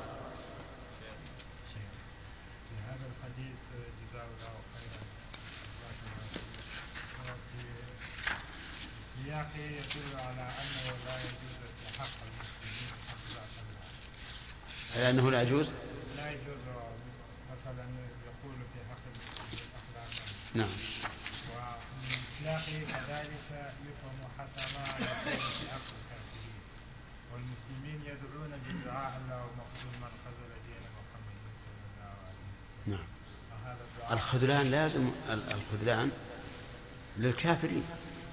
هذا الحديث جزاه الله خيرا في سياقه يدل على أنه لا يجوز في حق المسلمين حق على أنه لا يجوز مثلا يقول في حق المسلمين أخلاقا. نعم. ومن سياقه كذلك يفهم حتى ما يقول في حق الكافرين، والمسلمين يدعون بالدعاء اللهم اخذل من خذل دين محمد صلى الله عليه وسلم. نعم. الخذلان لازم الخذلان للكافرين.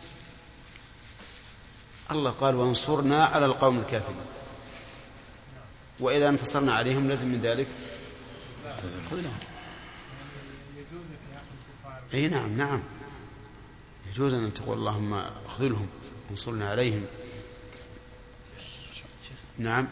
الله قال وانصرنا على القوم الكافرين، وإذا انتصرنا عليهم لازم من ذلك خذلان. أي نعم نعم يجوز أن تقول اللهم اخذلهم وانصرنا عليهم. نعم.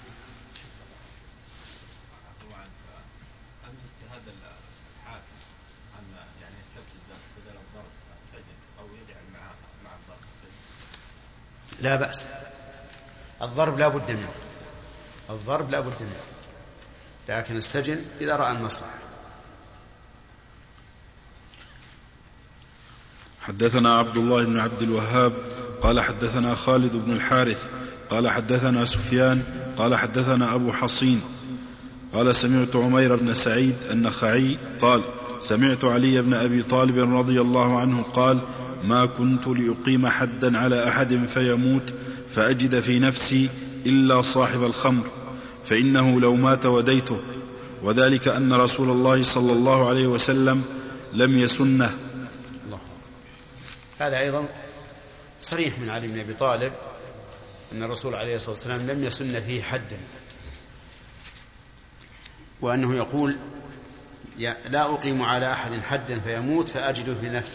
اجتهاد الحاكم أن يعني يستبدل بدل الضرب السجن أو يجعل مع الضرب السجن؟ لا بأس. الضرب لا بد منه، الضرب لا بد منه، لكن السجن إذا رأى المصلحة. حدثنا عبد الله بن عبد الوهاب قال حدثنا خالد بن الحارث قال حدثنا سفيان قال حدثنا أبو حصين قال سمعت عمير بن سعيد النخعي قال سمعت علي بن أبي طالب رضي الله عنه قال ما كنت لأقيم حدا على أحد فيموت فأجد في نفسي إلا صاحب الخمر، فإنه لو مات وديته، وذلك أن رسول الله صلى الله عليه وسلم لم يسنه. الله. هذا أيضا صريح من علي بن أبي طالب أن الرسول عليه الصلاة والسلام لم يسن فيه حدا، وأنه يقول لا أقيم على أحد حدا فيموت فأجده في نفسي،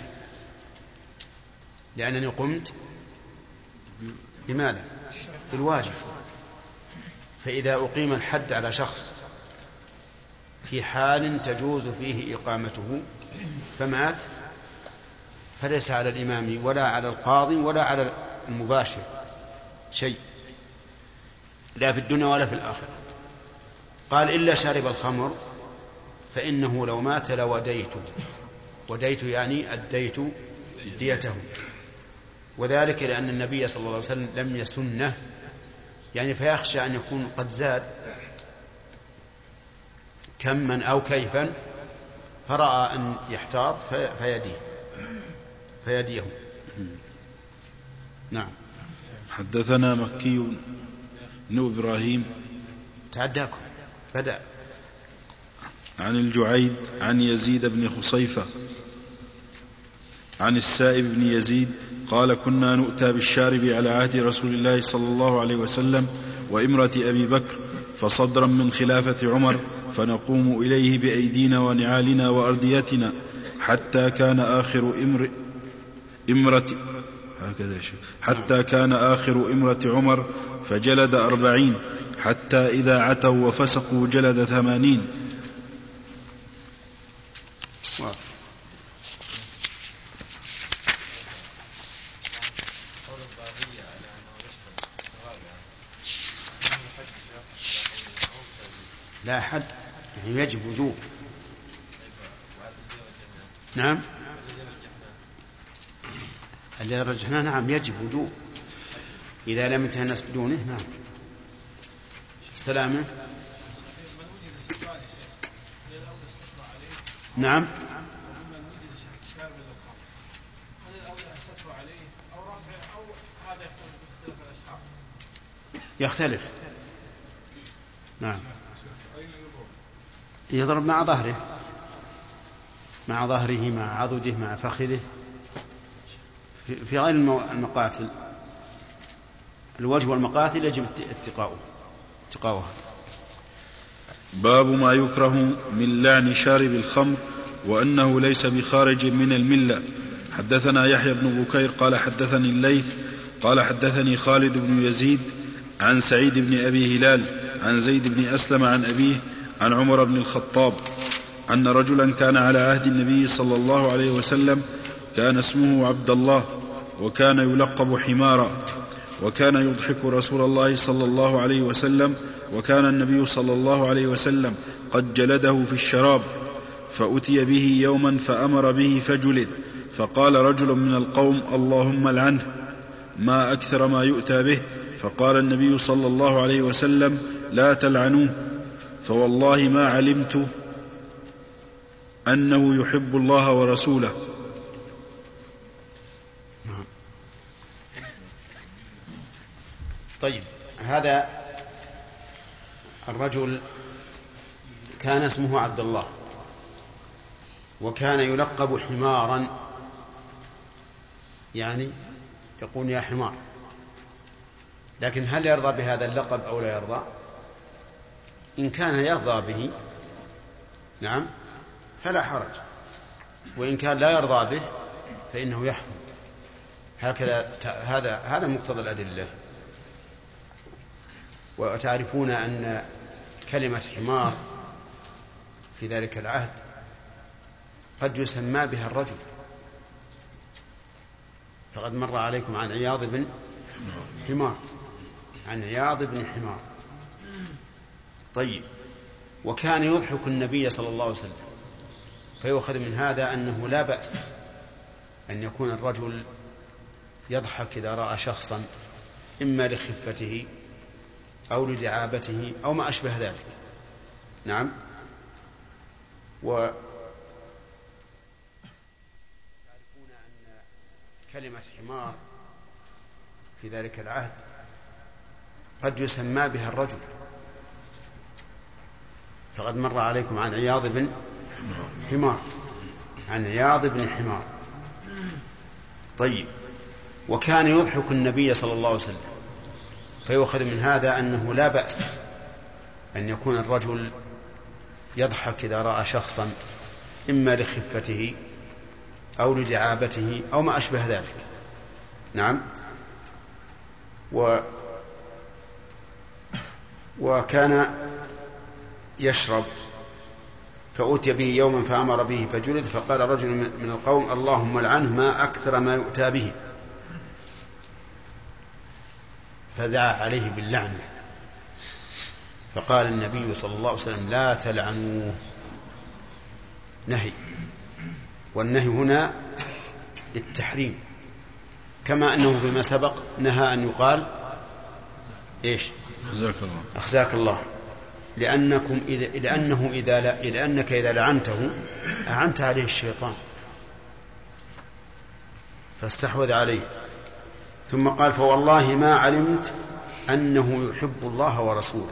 لأنني قمت بماذا؟ بالواجب. فإذا أقيم الحد على شخص في حال تجوز فيه إقامته فمات، فليس على الإمام ولا على القاضي ولا على المباشر شيء، لا في الدنيا ولا في الآخرة. قال إلا شارب الخمر فإنه لو مات لوديته، وديته يعني أديت ديته، وذلك لأن النبي صلى الله عليه وسلم لم يسنه، يعني فيخشى أن يكون قد زاد كما أو كيفا، فرأى أن يحتاط فيديه. نعم. حدثنا مكي بن إبراهيم تعداكم بدأ عن الجعيد عن يزيد بن خصيفة عن السائب بن يزيد قال كنا نؤتى بالشارب على عهد رسول الله صلى الله عليه وسلم وإمرة أبي بكر فصدرا من خلافة عمر، فنقوم إليه بأيدينا ونعالنا وأرديتنا حتى كان آخر إمرة عمر فجلد 40، حتى إذا عتوا وفسقوا جلد 80. لا حد، يعني يجب وجوب. نعم الذي رجحناه نعم يجب وجوب إذا لم ينتهي الناس بدونه. نعم. سلامة. نعم. يختلف. نعم. يضرب مع ظهره، مع ظهره، مع عضده، مع فخذه، في غير المقاتل. الوجه والمقاتل يجب اتقاؤها. باب ما يكره من لعن شارب الخمر وأنه ليس بخارج من الملة. حدثنا يحيى بن بكير قال حدثني الليث قال حدثني خالد بن يزيد عن سعيد بن أبي هلال عن زيد بن أسلم عن أبيه عن عمر بن الخطاب أن رجلا كان على عهد النبي صلى الله عليه وسلم كان اسمه عبد الله وكان يلقب حمارا، وكان يضحك رسول الله صلى الله عليه وسلم، وكان النبي صلى الله عليه وسلم قد جلده في الشراب، فأتي به يوما فأمر به فجلد، فقال رجل من القوم اللهم لعنه، ما أكثر ما يؤتى به. فقال النبي صلى الله عليه وسلم لا تلعنوه، فوالله ما علمت أنه يحب الله ورسوله. طيب، هذا الرجل كان اسمه عبد الله وكان يلقب حمارا، يعني يقول يا حمار، لكن هل يرضى بهذا اللقب أو لا يرضى؟ إن كان يرضى به نعم فلا حرج، وإن كان لا يرضى به فإنه يحرم. هكذا هذا مقتضى الأدلة. وتعرفون أن كلمة حمار في ذلك العهد قد يسمى بها الرجل، فقد مر عليكم عن عياض بن حمار، عن عياض بن حمار. طيب، وكان يضحك النبي صلى الله عليه وسلم، فيؤخذ من هذا أنه لا بأس أن يكون الرجل يضحك إذا رأى شخصا، إما لخفته أو لدعابته أو ما أشبه ذلك. نعم. وتعرفون أن كلمة حمار في ذلك العهد قد يسمى بها الرجل، فقد مر عليكم عن عياض بن حمار، عن عياض بن حمار. طيب، وكان يضحك النبي صلى الله عليه وسلم، فيؤخذ من هذا أنه لا بأس أن يكون الرجل يضحك إذا رأى شخصا، إما لخفته أو لدعابته أو ما أشبه ذلك. نعم. وكان يشرب فأتي به يوما فأمر به فجلد، فقال رجل من القوم اللهم لعنه ما أكثر ما يؤتى به، فدعا عليه باللعنة. فقال النبي صلى الله عليه وسلم لا تلعنوه، نهي، والنهي هنا للتحريم، كما أنه فيما سبق نهى أن يقال إيش؟ أخزاك الله، لأنك إذا لعنته أعنت عليه الشيطان فاستحوذ عليه. ثم قال فوالله ما علمت أنه يحب الله ورسوله،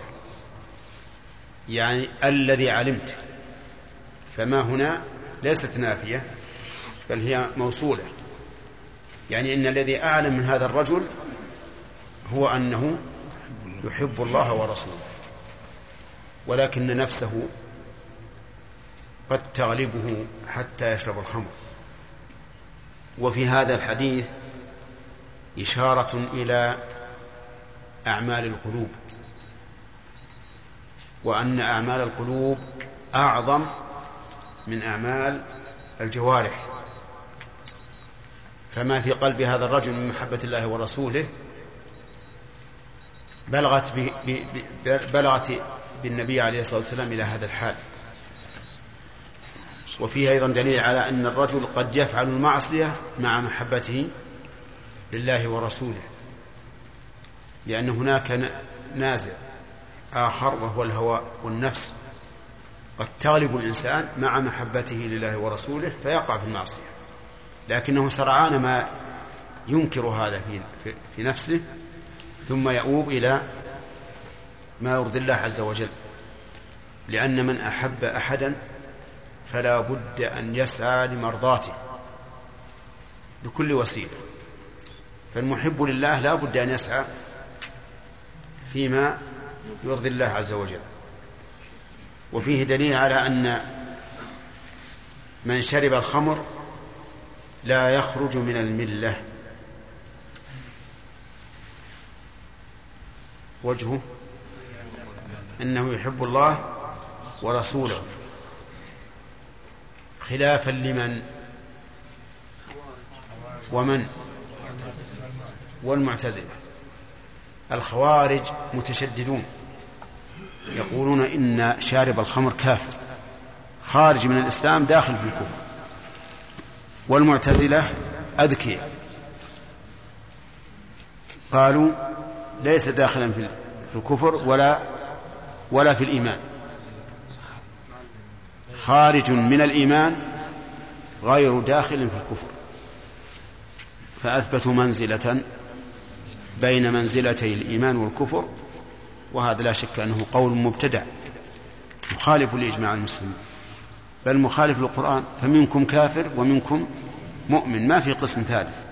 يعني الذي علمت، فما هنا ليست نافية بل هي موصولة، يعني إن الذي أعلم من هذا الرجل هو أنه يحب الله ورسوله، ولكن نفسه قد تغلبه حتى يشرب الخمر. وفي هذا الحديث إشارة إلى أعمال القلوب، وأن أعمال القلوب أعظم من أعمال الجوارح، فما في قلب هذا الرجل من محبة الله ورسوله بلغت بالنبي عليه الصلاة والسلام إلى هذا الحال. وفيه أيضا دليل على أن الرجل قد يفعل المعصية مع محبته لله ورسوله، لأن هناك نازع آخر وهو الهوى والنفس قد تغلب الإنسان مع محبته لله ورسوله فيقع في المعصية، لكنه سرعان ما ينكر هذا في نفسه ثم يؤوب إلى ما يرضي الله عز وجل، لأن من أحب أحدا فلا بد أن يسعى لمرضاته بكل وسيلة، فالمحب لله لا بد أن يسعى فيما يرضي الله عز وجل. وفيه دليل على أن من شرب الخمر لا يخرج من الملة. وجهه أنه يحب الله ورسوله، خلافا لمن ومن والمعتزلة. الخوارج متشددون يقولون إن شارب الخمر كافر خارج من الإسلام داخل في الكفر، والمعتزلة أذكياء قالوا ليس داخلا في الكفر ولا في الإيمان، خارج من الإيمان غير داخل في الكفر، فأثبتوا منزلة بين منزلتي الإيمان والكفر، وهذا لا شك أنه قول مبتدع مخالف لإجماع المسلمين، بل مخالف للقرآن، فمنكم كافر ومنكم مؤمن، ما في قسم ثالث.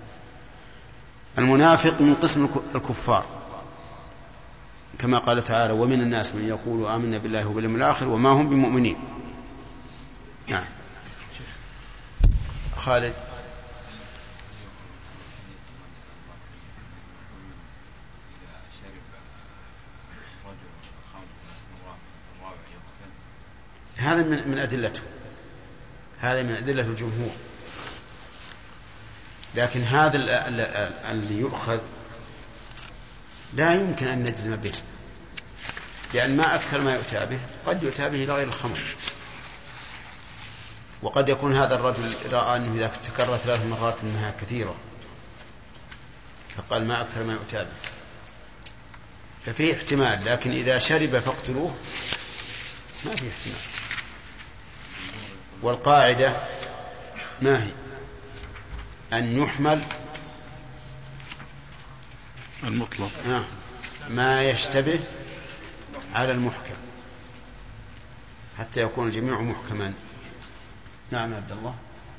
المنافق من قسم الكفار، كما قال تعالى ومن الناس من يقول آمنا بالله وباليوم الآخر وما هم بمؤمنين. نعم خالد. هذا من أدلته، هذا من أدلة الجمهور، لكن هذا اللي يؤخذ لا يمكن أن نجزم به، لأن ما أكثر ما يؤتى به قد يؤتى به لغير الخمر، وقد يكون هذا الرجل رأى أنه إذا تكرر 3 مرات أنها كثيرة فقال ما أكثر ما يؤتى به، ففيه احتمال، لكن إذا شرب فاقتلوه ما فيه احتمال. والقاعدة ما هي؟ أن يحمل المطلق ما يشتبه على المحكم حتى يكون الجميع محكما. نعم عبد الله.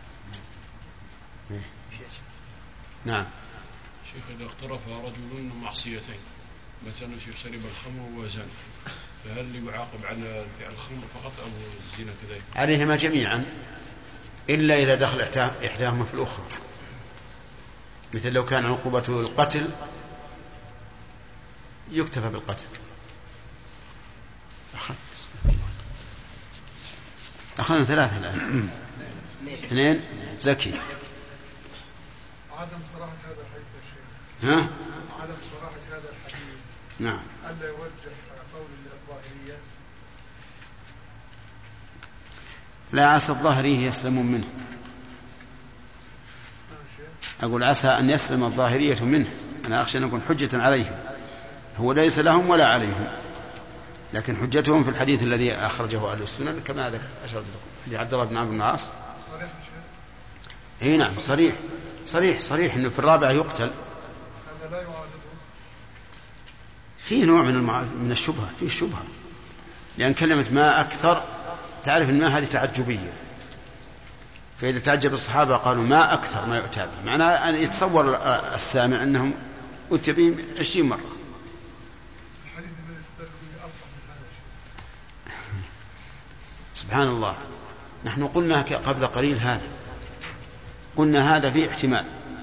نعم شيخ، إذا اقترف رجل معصيتين، مثلا شرب الخمر وزن، فهل يعاقب على فعل الخمر فقط أو الزنا كذلك؟ عليهما جميعا، إلا إذا دخل إحداهما في الأخرى، مثل لو كان عقوبته القتل يكتفى بالقتل. أخذنا 3 الآن. 2 زكي. عدم صراحة هذا الحديث يا شيخ. ها؟ عدم صراحة هذا الحديث. نعم. ألا يوجه قول الظاهرية. لا، عسى الظاهرية يسلمون منه. أقول عسى أن يسلم الظاهرية منه، أنا أخشى أن يكون حجة عليهم، هو ليس لهم ولا عليهم، لكن حجتهم في الحديث الذي أخرجه أهل السنن كما أشرت لكم، حديث عبد الله بن عمرو بن العاص. صريح اي نعم، صريح انه في الرابعة يقتل. هذا لا يعارضه. فيه نوع من الشبهة، فيه شبهة، لأن كلمة ما أكثر تعرف أن ما هذه تعجبية، فإذا تعجب الصحابة قالوا ما أكثر ما يؤتى به، معناه أن يتصور السامع أنهم أتي به 20 مرة. الحديث الذي استدل به أصح من هذا الشيء. سبحان الله، نحن قلنا قبل قليل قلنا هذا فيه احتمال،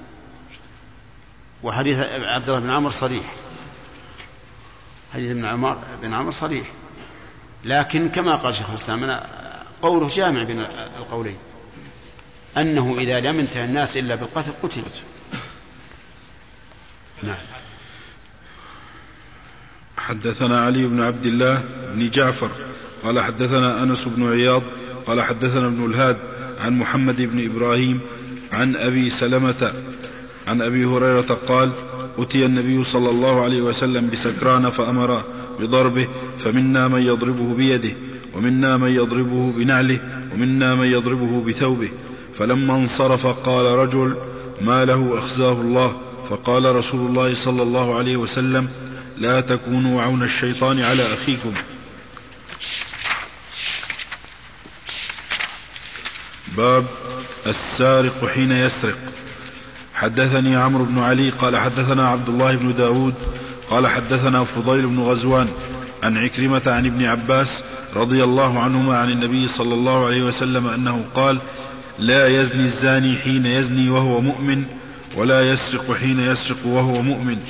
وحديث عبد الله بن عمرو صريح، حديث بن عمرو صريح، لكن كما قال شيخ الإسلام قوله جامع بين القولين، أنه إذا لم ينتهي الناس إلا بالقتل قتلت. نعم. حدثنا علي بن عبد الله بن جعفر قال حدثنا أنس بن عياض قال حدثنا ابن الهاد عن محمد بن إبراهيم عن أبي سلمة عن أبي هريرة قال أتي النبي صلى الله عليه وسلم بسكران فأمر بضربه، فمنا من يضربه بيده، ومنا من يضربه بنعله، ومنا من يضربه بثوبه. فلما انصرف قال رجل ما له أخزاه الله، فقال رسول الله صلى الله عليه وسلم لا تكونوا عون الشيطان على أخيكم. باب السارق حين يسرق. حدثني عمرو بن علي قال حدثنا عبد الله بن داود قال حدثنا فضيل بن غزوان عن عكرمة عن ابن عباس رضي الله عنهما عن النبي صلى الله عليه وسلم أنه قال لا يزني الزاني حين يزني وهو مؤمن، ولا يسرق حين يسرق وهو مؤمن.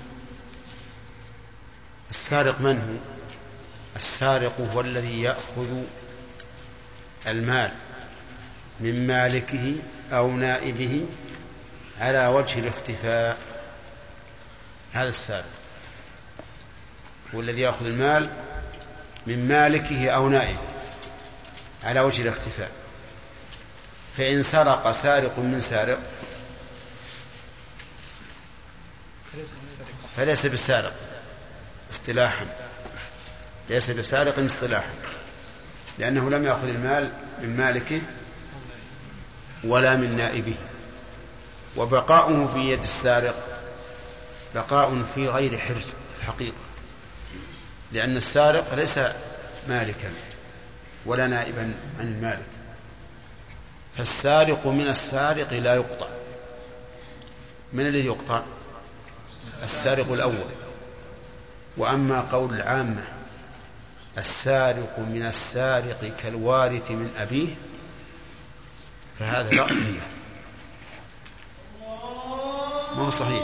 السارق من هو؟ السارق هو الذي يأخذ المال من مالكه أو نائبه على وجه الاختفاء، هذا السارق هو الذي يأخذ المال من مالكه أو نائبه على وجه الاختفاء. فإن سرق سارق من سارق فليس بالسارق اصطلاحا، ليس بسارق اصطلاحا، لأنه لم يأخذ المال من مالكه ولا من نائبه، وبقاؤه في يد السارق بقاء في غير حرز الحقيقة، لأن السارق ليس مالكا ولا نائبا عن المالك، فالسارق من السارق لا يقطع. من الذي يقطع؟ السارق الأول. وأما قول العامة السارق من السارق كالوارث من أبيه فهذا لا أصل له، ما هو صحيح.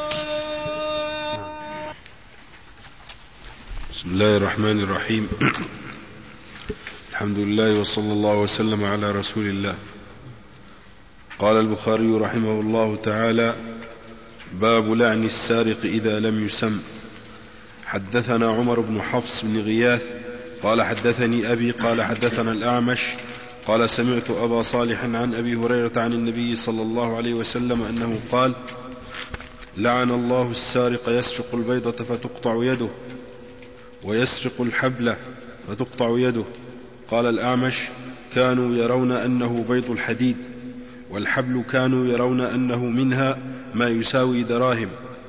بسم الله الرحمن الرحيم. الحمد لله وصلى الله وسلم على رسول الله. قال البخاري رحمه الله تعالى باب لعن السارق إذا لم يسم. حدثنا عمر بن حفص بن غياث قال حدثني أبي قال حدثنا الأعمش قال سمعت أبا صالح عن أبي هريرة عن النبي صلى الله عليه وسلم أنه قال لعن الله السارق يسرق البيضة فتقطع يده، ويسرق الحبل فتقطع يده. قال الأعمش كانوا يرون أنه بيض الحديد، والحبل كانوا يرون أنه منها ما يساوي دراهم.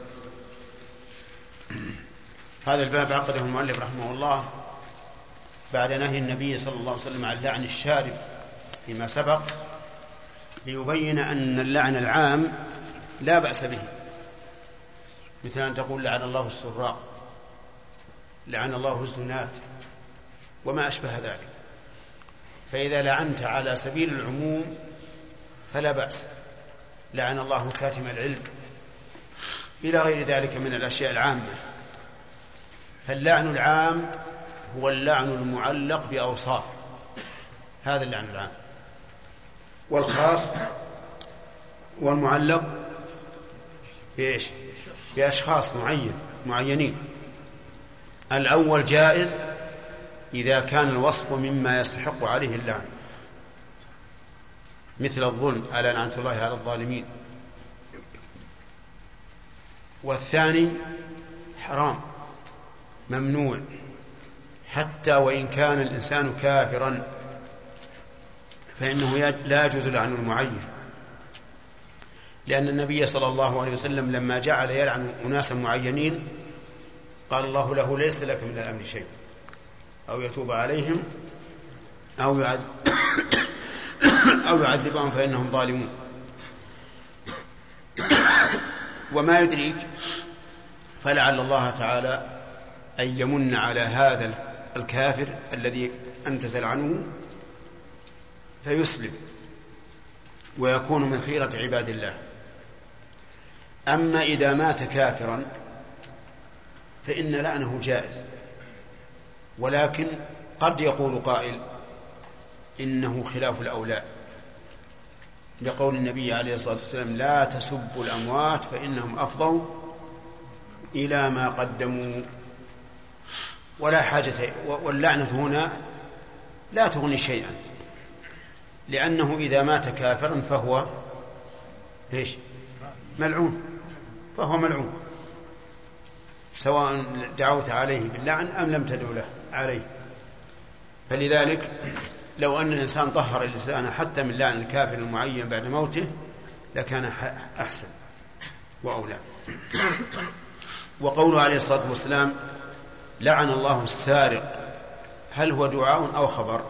هذا الباب عقده المؤلف رحمه الله بعد نهي النبي صلى الله عليه وسلم عن لعن الشارب فيما سبق، ليبين أن اللعن العام لا بأس به، مثل أن تقول لعن الله السراق، لعن الله الزنات، وما أشبه ذلك. فإذا لعنت على سبيل العموم فلا بأس، لعن الله كاتم العلم إلى غير ذلك من الأشياء العامة. فاللعن العام هو اللعن المعلق بأوصاف، هذا اللعن العام. والخاص والمعلق بإيش؟ بأشخاص معينين. الأول جائز إذا كان الوصف مما يستحق عليه اللعن، مثل الظلم، ألا لعنة الله على الظالمين. والثاني حرام ممنوع، حتى وإن كان الإنسان كافرا فإنه لا يجوز لعنه المعين، لأن النبي صلى الله عليه وسلم لما جعل يلعن أناسا معينين قال الله له: ليس لك من الأمر شيء، أو يتوب عليهم أو يعذبهم فإنهم ظالمون. وما يدريك، فلعل الله تعالى أن يمن على هذا الكافر الذي أنت تلعنه فيسلم ويكون من خيرة عباد الله. أما إذا مات كافرا فإن لعنه جائز، ولكن قد يقول قائل إنه خلاف الأولى، لقول النبي عليه الصلاة والسلام: لا تسبوا الأموات فإنهم أفضوا إلى ما قدموا. ولا حاجة، واللعنة هنا لا تغني شيئا، لأنه إذا مات كافرا فهو ملعون، فهو ملعون سواء دعوت عليه باللعن أم لم تدعو له عليه. فلذلك لو أن الإنسان طهر لسانه حتى من لعن الكافر المعين بعد موته لكان أحسن وأولى. وقوله عليه الصلاة والسلام: لعن الله السارق، هل هو دعاء أو خبر؟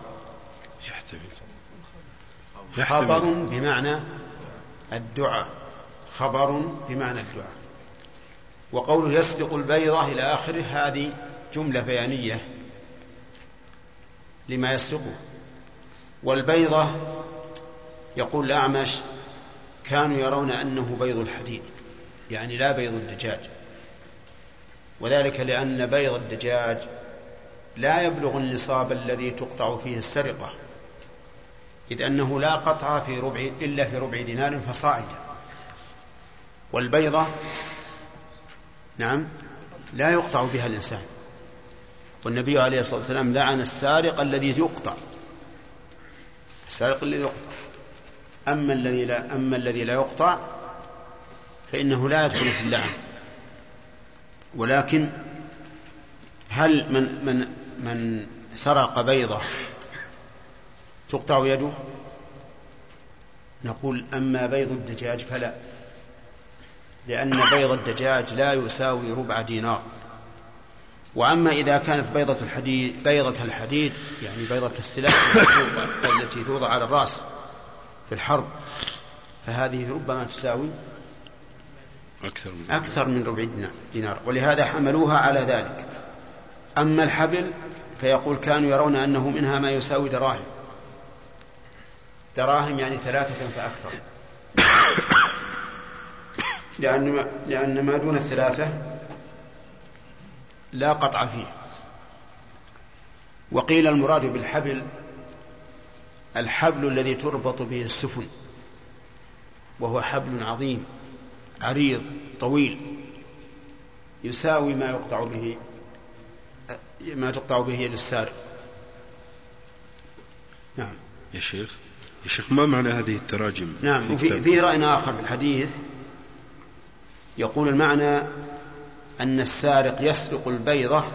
خبر بمعنى الدعاء، خبر بمعنى الدعاء. وقوله يسرق البيضة إلى آخره هذه جملة بيانية لما يسرقه. والبيضة يقول الأعمش كانوا يرون أنه بيض الحديد، يعني لا بيض الدجاج، وذلك لأن بيض الدجاج لا يبلغ النصاب الذي تقطع فيه السرقة، إذ أنه لا قطع إلا في ربع دينار فصاعدا. والبيضة لا يقطع بها الإنسان، والنبي عليه الصلاة والسلام لعن السارق الذي يقطع، السارق الذي يقطع. أما الذي لا يقطع فإنه لا يدخل في اللعن. ولكن هل من سرق بيضة تقطع يده؟ نقول أما بيض الدجاج فلا، لأن بيض الدجاج لا يساوي ربع دينار. وأما إذا كانت بيضة الحديد يعني بيضة السلاح التي توضع على الرأس في الحرب، فهذه ربما تساوي أكثر من ربع دينار، ولهذا حملوها على ذلك. أما الحبل فيقول كانوا يرون أنه منها ما يساوي دراهم يعني 3 فأكثر، لأن ما دون 3 لا قطع فيه. وقيل المراد بالحبل الحبل الذي تربط به السفن، وهو حبل عظيم عريض طويل يساوي ما تقطع به يد السارق. نعم يا شيخ ما معنى هذه التراجم؟ نعم، في رأي آخر في الحديث يقول المعنى أن السارق يسرق البيضة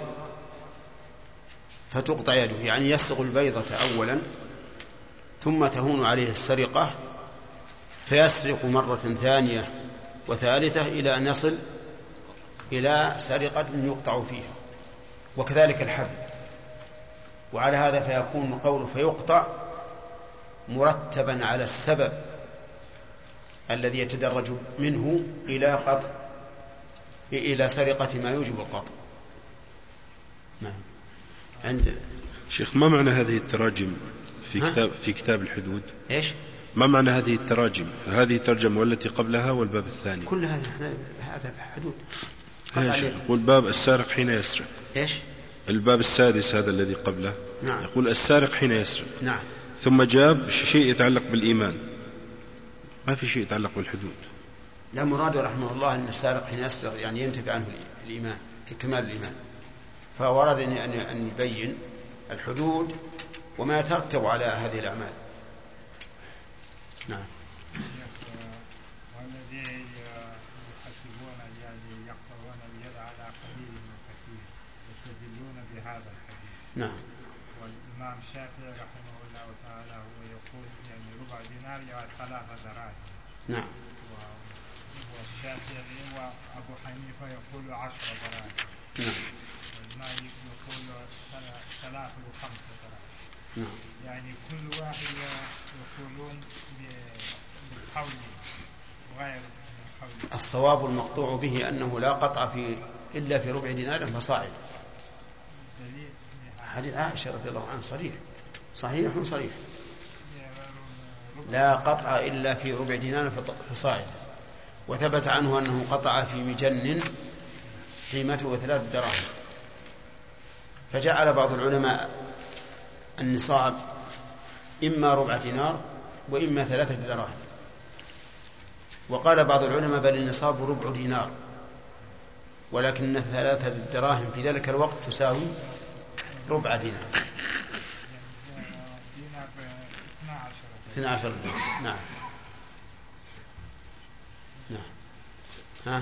فتقطع يده، يعني يسرق البيضة أولا ثم تهون عليه السرقة فيسرق مرة ثانية وثالثة إلى أن يصل إلى سرقة يقطع فيها. وكذلك الحبل. وعلى هذا فيكون قوله فيقطع مرتبا على السبب الذي يتدرج منه إلى سرقة ما يوجب القطع. نعم. شيخ ما معنى هذه التراجم في كتاب الحدود؟ إيش؟ ما معنى هذه التراجم؟ هذه ترجمة والتي قبلها والباب الثاني؟ كل هذا حدود. يقول باب السارق حين يسرق. إيش؟ الباب السادس هذا الذي قبله. نعم. يقول السارق حين يسرق. نعم. ثم جاب شيء يتعلق بالإيمان، ما في شيء يتعلق بالحدود. لا، مراد رحمه الله أن السارق حين يسرق يعني ينتفع عنه الإيمان في كمال الإيمان، فورد أن يبين الحدود وما يترتب على هذه الأعمال. نعم. والذي يحسبون يعني يقطعون اليد على قليل وكثير يستدلون بهذا الحديث. نعم. والإمام الشافعي رحمه الله تعالى هو يقول يعني ربع دينار يعني 3 دراهم. نعم. والشافعي وأبو حنيفة يقول 10 دراهم. نعم. والمالك يقول 3 و5 دراهم. نعم. يعني كل واحد يقولون بالقول غير القول. الصواب المقطوع به أنه لا قطع إلا في ربع دينار فصاعد. حديث عائشة رضي الله عنها صريح، صحيح صريح، لا قطع إلا في ربع دينار فصاعد. وثبت عنه أنه قطع في مجن قيمته 3 دراهم. فجعل بعض العلماء النصاب إما ربع دينار وإما 3 دراهم، وقال بعض العلماء بل النصاب ربع دينار، ولكن 3 دراهم في ذلك الوقت تساوي ربع دينار. 12. نعم. نعم. ها؟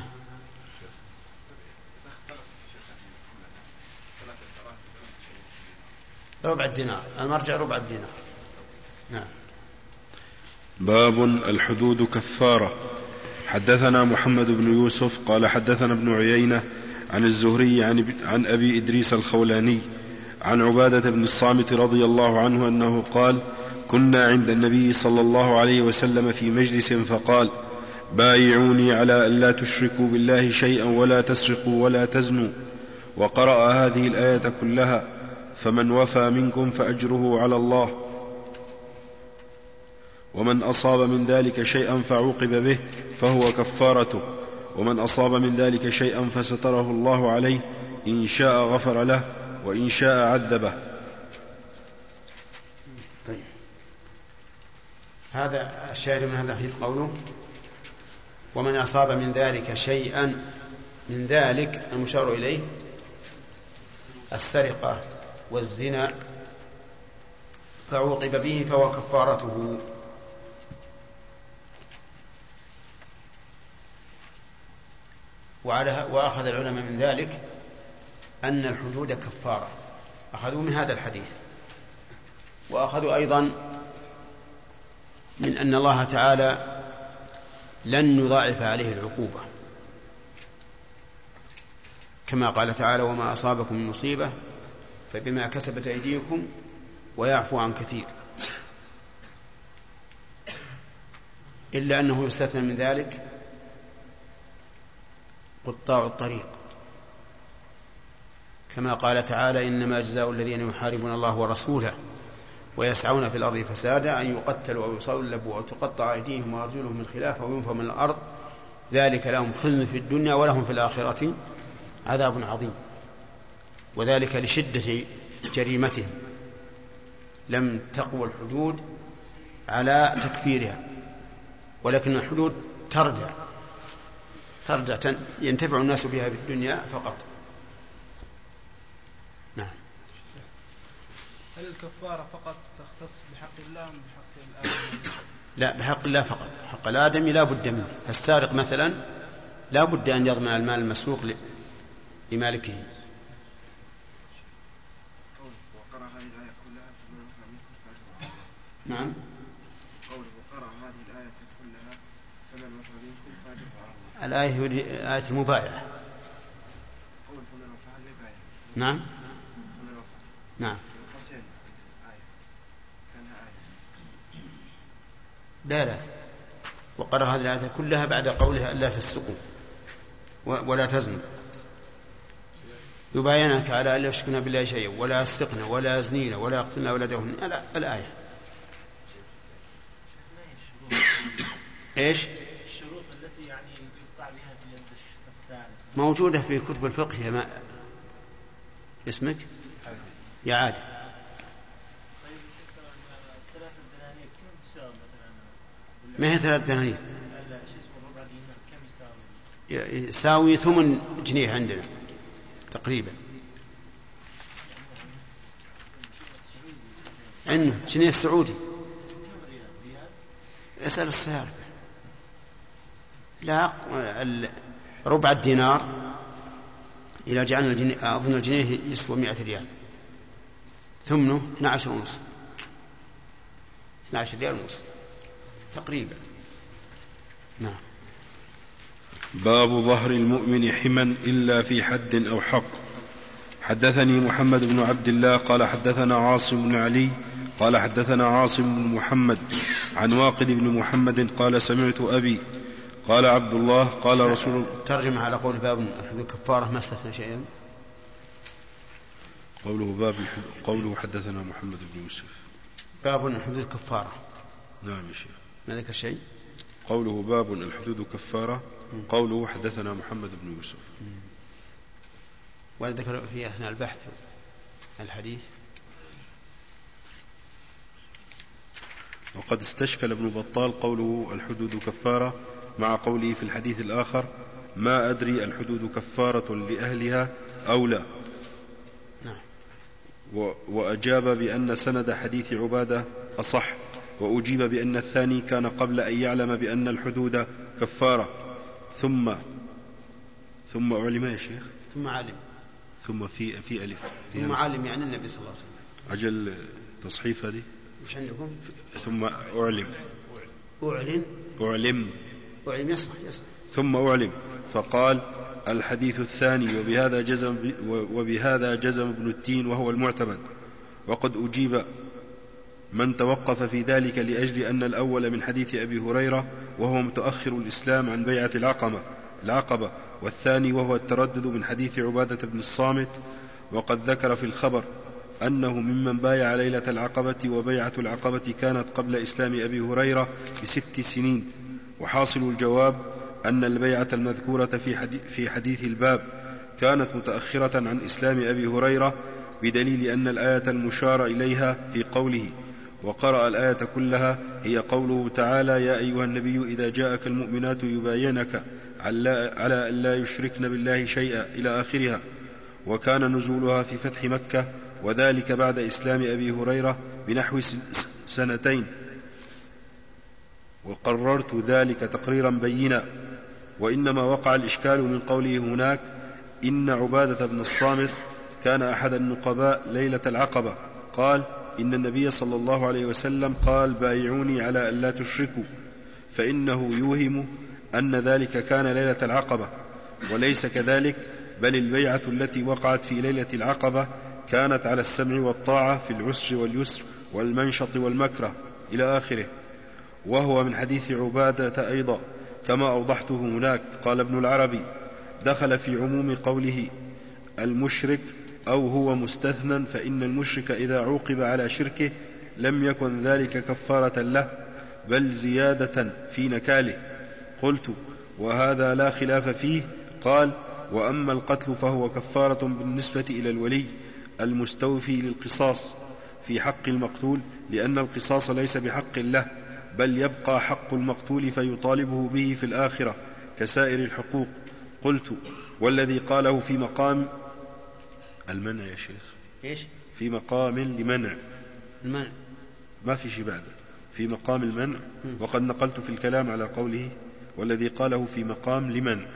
ربع الدينار، المرجع ربع الدينار. نعم. باب الحدود كفارة. حدثنا محمد بن يوسف قال حدثنا ابن عيينة عن الزهري عن أبي إدريس الخولاني عن عبادة بن الصامت رضي الله عنه أنه قال: كنا عند النبي صلى الله عليه وسلم في مجلس فقال: بايعوني على أن لا تشركوا بالله شيئا ولا تسرقوا ولا تزنوا، وقرأ هذه الآية كلها: فمن وفى منكم فأجره على الله، ومن أصاب من ذلك شيئا فعوقب به فهو كفارته، ومن أصاب من ذلك شيئا فستره الله عليه، إن شاء غفر له وإن شاء عذبه. طيب. هذا الشاهد من هذا الحديث قوله: ومن أصاب من ذلك شيئا. من ذلك المشار إليه السرقة والزنا فعوقب به فهو كفارته. وأخذ العلماء من ذلك أن الحدود كفارة، أخذوا من هذا الحديث، وأخذوا أيضا من أن الله تعالى لن يضاعف عليه العقوبة، كما قال تعالى: وما أصابكم من مصيبة فبما كسبت أيديكم ويعفو عن كثير، إلا أنه يستثنى من ذلك قطاع الطريق، كما قال تعالى: إنما جزاء الذين يحاربون الله ورسوله ويسعون في الأرض فسادا أن يقتلوا أو يصلبوا أو تقطع أيديهم وأرجلهم من خلاف أو ينفوا من الأرض، ذلك لهم خزي في الدنيا ولهم في الآخرة عذاب عظيم. وذلك لشدة جريمتهم، لم تقوى الحدود على تكفيرها، ولكن الحدود ترجع ينتفع الناس بها في الدنيا فقط. نعم. هل الكفارة فقط تختص بحق الله أم بحق الآدمي؟ لا، بحق الله فقط. حق الآدمي لا بد منه. فالسارق مثلا لا بد أن يضمن المال المسروق لمالكه. نعم. الآية هي آية المبايعة. نعم. نعم. لا، وقرأ هذه الآية كلها بعد قولها ألا تسرقوا ولا تزنوا، يبايعنك على ألا يشركن بالله شيئا ولا يسرقن ولا يزنين ولا يقتلن أولادهن. الآية إيش؟ الشروط التي يعني يقطع بها في يد السارق موجودة في كتب الفقه. يا ما اسمك؟ يا عادل. طيب 3 ما هي 3 دنانير؟ يساوي 8 جنيه عندنا تقريبا. عنه جنيه السعودي. اسأل السيارة. لا، ربع الدينار إذا جعلنا أظن الجنيه يسوى 100 ريال، ثمنه 12.5 ريال ونص تقريبا. نعم. باب ظهر المؤمن حما إلا في حد أو حق. حدثني محمد بن عبد الله قال حدثنا عاصم بن علي قال حدثنا عاصم بن محمد عن واقد بن محمد قال سمعت أبي قال عبد الله قال رسول ترجم على قول باب الحدود كفارة ما استثنى شيئا. قوله حدثنا محمد بن يوسف باب الحدود كفارة. نعم يا شيخ. ما ذكر شيء. قوله باب الحدود كفارة. قوله حدثنا محمد بن يوسف. ولا ذكر في أثناء البحث الحديث. وقد استشكل ابن بطال قوله الحدود كفارة مع قوله في الحديث الآخر ما أدري الحدود كفارة لأهلها أو لا. نعم. وأجاب بأن سند حديث عبادة أصح، وأجيب بأن الثاني كان قبل أن يعلم بأن الحدود كفارة ثم علم يا شيخ. ثم علم. ثم في ألف. ثم علم يعني النبي صلى الله عليه وسلم. أجل تصحيف هذه. وش عندكم؟ ثم أعلم. أعلم يصح. ثم أعلم فقال الحديث الثاني وبهذا جزم ابن التين وهو المعتمد. وقد أجيب من توقف في ذلك لأجل أن الأول من حديث أبي هريرة وهو متأخر الإسلام عن بيعة العقبة، والثاني وهو التردد من حديث عبادة بن الصامت. وقد ذكر في الخبر أنه ممن بايع ليلة العقبة، وبيعة العقبة كانت قبل إسلام أبي هريرة ب6 سنين. وحاصل الجواب أن البيعة المذكورة في حديث الباب كانت متأخرة عن إسلام أبي هريرة، بدليل أن الآية المشار إليها في قوله وقرأ الآية كلها هي قوله تعالى يا أيها النبي إذا جاءك المؤمنات يبايعنك على أن لا يشركن بالله شيئا إلى آخرها. وكان نزولها في فتح مكة، وذلك بعد إسلام أبي هريرة بنحو 2 وقررت ذلك تقريرا بينا. وإنما وقع الإشكال من قوله هناك إن عبادة بن الصامت كان أحد النقباء ليلة العقبة، قال إن النبي صلى الله عليه وسلم قال بايعوني على أن لا تشركوا، فإنه يوهم أن ذلك كان ليلة العقبة، وليس كذلك، بل البيعة التي وقعت في ليلة العقبة كانت على السمع والطاعة في العسر واليسر والمنشط والمكره إلى آخره، وهو من حديث عبادة أيضا كما أوضحته هناك. قال ابن العربي دخل في عموم قوله المشرك أو هو مستثنى، فإن المشرك إذا عوقب على شركه لم يكن ذلك كفارة له بل زيادة في نكاله. قلت وهذا لا خلاف فيه. قال وأما القتل فهو كفارة بالنسبة إلى الولي المستوفي للقصاص في حق المقتول، لأن القصاص ليس بحق له، بل يبقى حق المقتول فيطالبه به في الآخرة كسائر الحقوق. قلت والذي قاله في مقام المنع يا شيخ. إيش؟ في مقام لمنع المنع، ما في شيء بعده، في مقام المنع. وقد نقلت في الكلام على قوله والذي قاله في مقام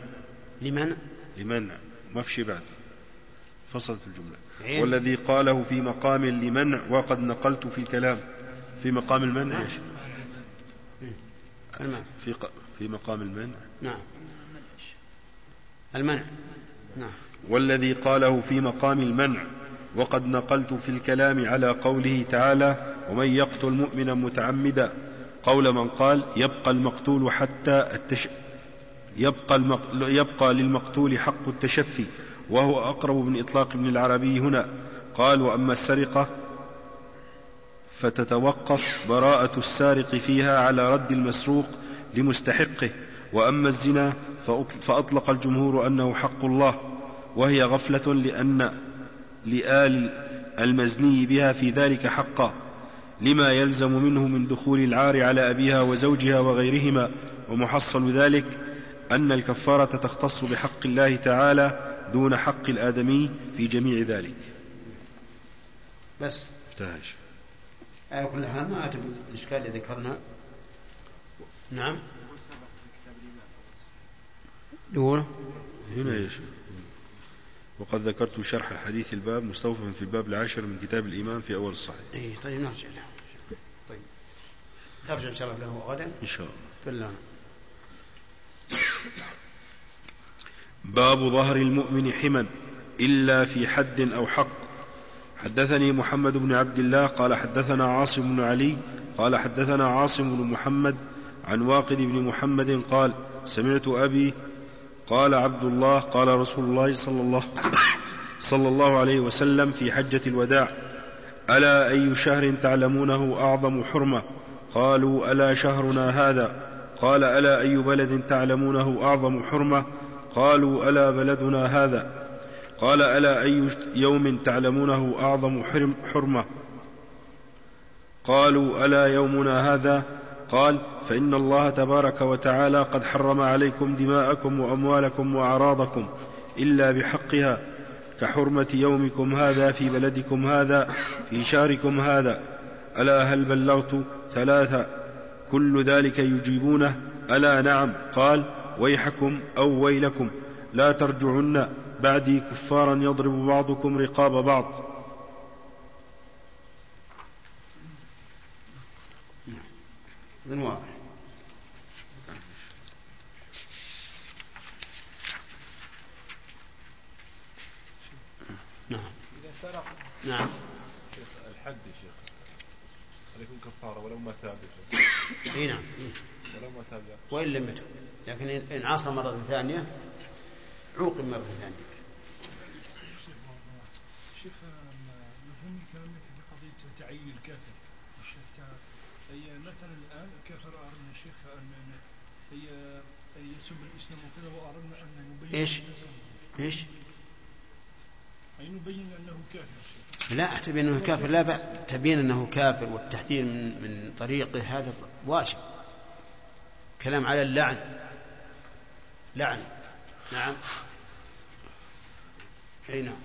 لمنع ما في شيء بعده، فصلت الجملة. والذي قاله في مقام لمنع وقد نقلت في الكلام في مقام المنع يا شيخ. في مقام المنع. نعم المنع. نعم. والذي قاله في مقام المنع وقد نقلت في الكلام على قوله تعالى ومن يقتل مؤمنا متعمدا، قول من قال يبقى المقتول يبقى للمقتول حق التشفي، وهو أقرب من إطلاق ابن العربي هنا. قال وأما السرقة فتتوقف براءة السارق فيها على رد المسروق لمستحقه، وأما الزنا فأطلق الجمهور أنه حق الله، وهي غفلة لأن لآل المزني بها في ذلك حقا، لما يلزم منه من دخول العار على أبيها وزوجها وغيرهما. ومحصل ذلك أن الكفارة تختص بحق الله تعالى دون حق الآدمي في جميع ذلك. بس تاج كلها ما أتى بالإشكال اللي ذكرنا. نعم يقول هنا يا شيخ وقد ذكرت شرح الحديث الباب مستوفا في الباب 10 من كتاب الإيمان في أول الصحيح. طيب نرجع له. طيب ترجع إن شاء الله له غدا إن شاء الله. بالله. باب ظهر المؤمن حما إلا في حد أو حق. حدثني محمد بن عبد الله قال حدثنا عاصم بن علي قال حدثنا عاصم بن محمد عن واقد بن محمد قال سمعت أبي قال عبد الله قال رسول الله صلى الله عليه وسلم في حجة الوداع ألا أي شهر تعلمونه أعظم حرمة؟ قالوا ألا شهرنا هذا. قال ألا أي بلد تعلمونه أعظم حرمة؟ قالوا ألا بلدنا هذا. قال ألا أي يوم تعلمونه أعظم حرمة؟ قالوا ألا يومنا هذا. قال فإن الله تبارك وتعالى قد حرم عليكم دماءكم وأموالكم وأعراضكم إلا بحقها كحرمة يومكم هذا في بلدكم هذا في شهركم هذا. ألا هل بلغت؟ 3. كل ذلك يجيبونه ألا نعم. قال ويحكم أو ويلكم لا ترجعن بعدي كفارا يضرب بعضكم رقاب بعض. من واضح. نعم إذا سرق نعم الحد يا شيخ هل يكون كفارة ولو ما تاب يا شيخ؟ اي نعم ولو ما تاب وإن لم يتب، لكن إن عصى مرة ثانية عوقب مرة ثانية. شيخ مفهوم كلامك في قضية تعيين الكافر. الشيخ هي مثلا الآن الكافر أردنا الشيخ أن يسب الإسلام وكذا وأردنا أن نبين إيش أي نبين أنه كافر. لا تبين أنه كافر لا بأس، تبين أنه كافر والتحذير من طريقه هذا واجب. كلام على اللعن نعم أي نعم.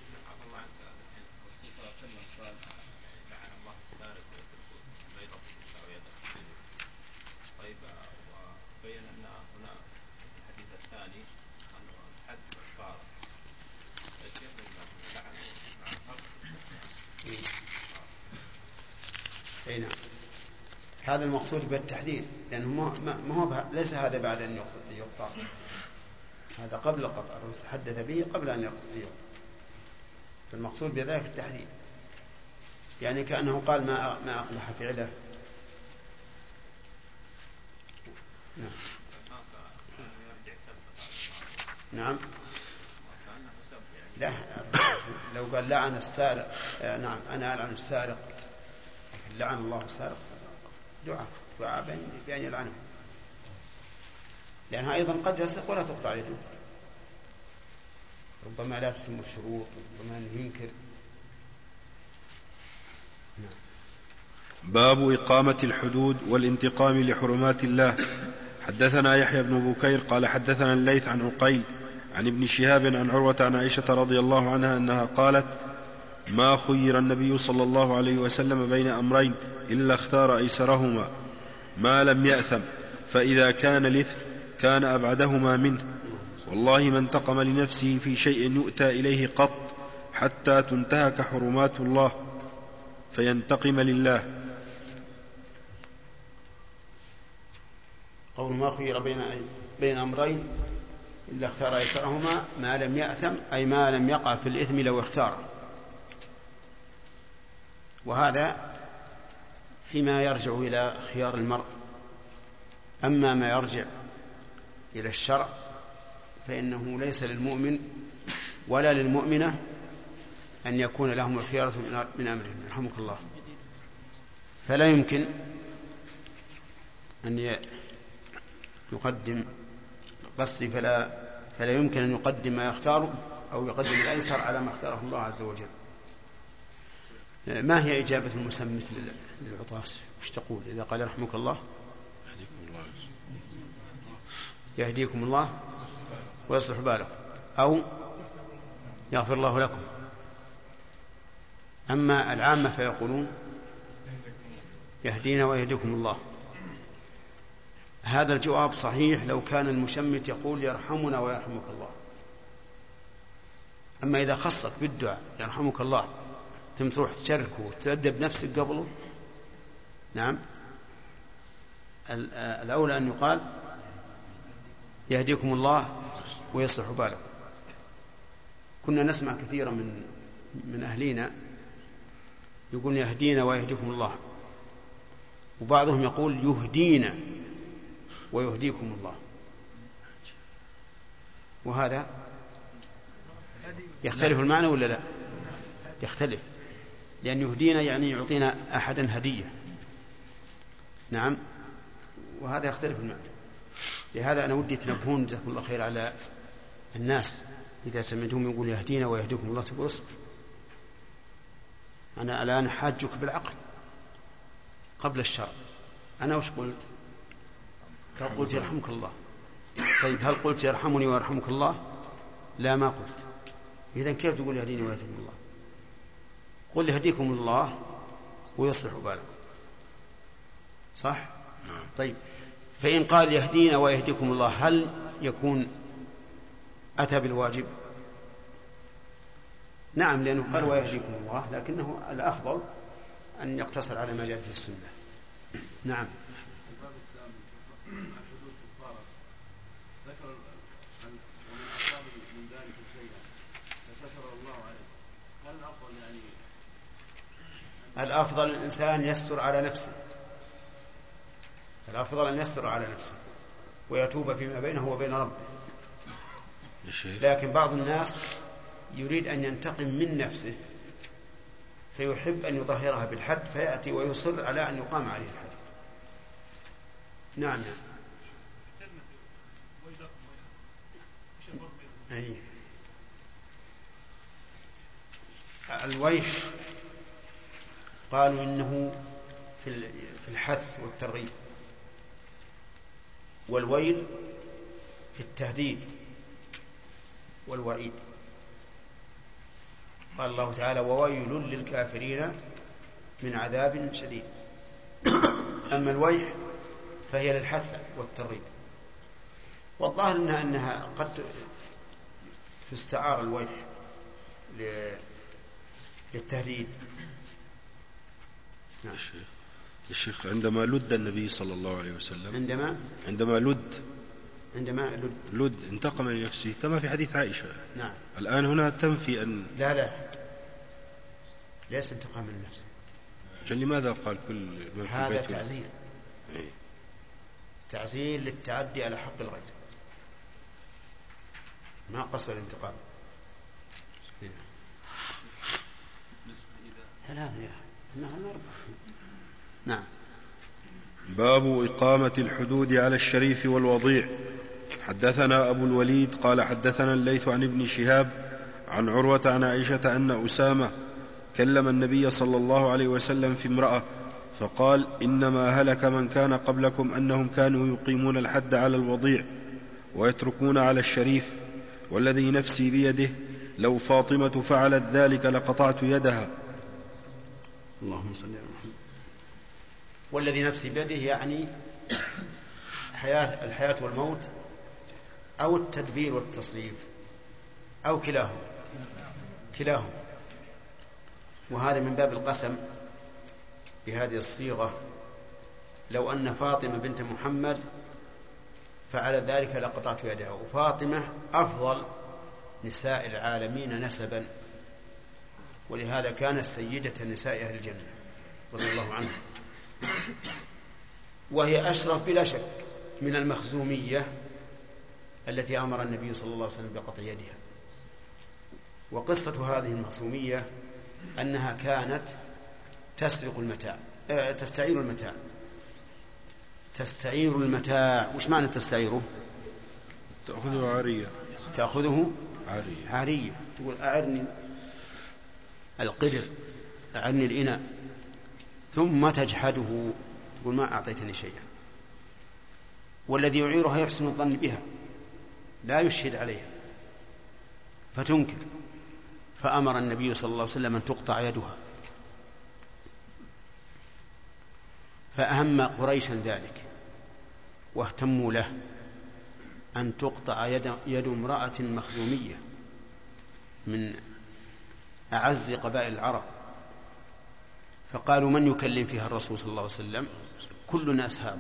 طيب وبين أن هنا الحديث الثاني أنه حد كفارة أي نعم. هذا المقصود بالتحديد لأنه ما هو ليس هذا بعد أن يقطع، هذا قبل القطع، حدث به قبل أن يقطع. فالمقصود بذلك التحديد، يعني كأنه قال ما أقبح فعله. نعم لا لو قال لعن السارق نعم أنا ألعن السارق، لكن لعن الله السارق دعاء بأن يلعنه، لأنها أيضا قد يسرق ولا تقطع يده، ربما لا تتم الشروط، ربما ينكر. باب إقامة الحدود والانتقام لحرمات الله. حدثنا يحيى بن بكير قال حدثنا الليث عن عقيل عن ابن شهاب عن عروة عن عائشة رضي الله عنها أنها قالت ما خير النبي صلى الله عليه وسلم بين أمرين إلا اختار أيسرهما ما لم يأثم، فإذا كان الإثم كان أبعدهما منه. والله ما انتقم لنفسه في شيء يؤتى إليه قط حتى تنتهك حرمات الله فينتقم لله. قول ما خير بين أمرين إلا اختار أيسرهما ما لم يأثم، أي ما لم يقع في الإثم لو اختاره. وهذا فيما يرجع إلى خيار المرء. أما ما يرجع إلى الشرع فإنه ليس للمؤمن ولا للمؤمنة أن يكون لهم الخيارة من أمرهم، رحمك الله. فلا يمكن أن يقدم قصدي فلا يمكن أن يقدم ما يختاره أو يقدم الأيسر على ما اختاره الله عز وجل. ما هي إجابة المسمت للعطاس؟ وش تقول إذا قال يرحمك الله؟ يهديكم الله ويصلح بالكم، أو يغفر الله لكم. أما العامة فيقولون يهدينا ويهديكم الله. هذا الجواب صحيح لو كان المشمت يقول يرحمنا ويرحمك الله. أما إذا خصك بالدعاء يرحمك الله ثم تروح تشركه وتبدأ بنفسك قبله، نعم، الأولى أن يقال يهديكم الله ويصلح بالكم. كنا نسمع كثيرا من أهلنا يقول يهدينا ويهديكم الله، وبعضهم يقول يهدينا ويهديكم الله، وهذا يختلف المعنى ولا لا؟ يختلف، لأن يهدينا يعني يعطينا أحدا هدية، نعم، وهذا يختلف المعنى. لهذا أنا ودي تنبهون جزاكم الله خير على الناس إذا سمعتهم يقول يهدينا ويهديكم الله تقول اصبر، أنا الآن حاجك بالعقل قبل الشرع. أنا وش قلت؟ قلت يرحمك الله. طيب هل قلت يرحمني ويرحمك الله؟ لا، ما قلت. إذن كيف تقول يهديني ويهديكم الله؟ قل يهديكم الله ويصلح بالكم، صح؟ طيب فإن قال يهدينا ويهديكم الله هل يكون أتى بالواجب؟ نعم، لأنه قال ويهديكم الله، لكنه الأفضل أن يقتصر على ما جاء في السنة. نعم. ذكر ومن أصاب من ذلك شيئا فستر الله عليه، هل الأفضل يعني الأفضل الإنسان يستر على نفسه، الأفضل أن يستر على نفسه ويتوب فيما بينه وبين ربه. لكن بعض الناس يريد أن ينتقم من نفسه فيحب أن يطهرها بالحد فيأتي ويصر على أن يقام عليه الحد. نعم. أي الويح قالوا إنه في الحث والترغيب، والويل في التهديد والوعيد. قال الله تعالى وويل للكافرين من عذاب شديد. أما الويح فهي للحث والترغيب، والظاهر أنها قد تستعار الويح للتهديد. نعم. الشيخ عندما لد النبي صلى الله عليه وسلم عندما لد انتقم لنفسه كما في حديث عائشة. نعم. الآن هنا تنفي أن لا ليس انتقام من نفسه. لماذا قال كل من في هذا تعزير تعزير للتعدي على حق الغير، ما قصد الانتقام. نعم. باب إقامة الحدود على الشريف والوضيع. حدثنا أبو الوليد قال حدثنا الليث عن ابن شهاب عن عروة عن عائشة أن أسامة كلم النبي صلى الله عليه وسلم في امرأة فقال إنما هلك من كان قبلكم أنهم كانوا يقيمون الحد على الوضيع ويتركون على الشريف، والذي نفسي بيده لو فاطمة فعلت ذلك لقطعت يدها. اللهم صل على محمد. والذي نفسي بيده يعني الحياة والموت أو التدبير والتصريف أو كلاهما، وهذا من باب القسم بهذه الصيغة. لو أن فاطمة بنت محمد فعل ذلك لقطعت يدها، وفاطمة أفضل نساء العالمين نسبا، ولهذا كانت سيدة نساء أهل الجنة رضي الله عنها، وهي أشرف بلا شك من المخزومية التي أمر النبي صلى الله عليه وسلم بقطع يدها. وقصة هذه المخزومية أنها كانت تستعير المتاع. وش معنى تستعيره؟ تأخذه عارية. تقول أعرني القدر عني الإناء ثم تجحده، تقول ما أعطيتني شيئا، والذي يعيرها يحسن الظن بها لا يشهد عليها فتنكر، فأمر النبي صلى الله عليه وسلم أن تقطع يدها، فأهم قريشا ذلك واهتموا له أن تقطع يد امرأة مخزومية من أعز قبائل العرب، فقالوا من يكلم فيها الرسول صلى الله عليه وسلم؟ كلنا أصحابه.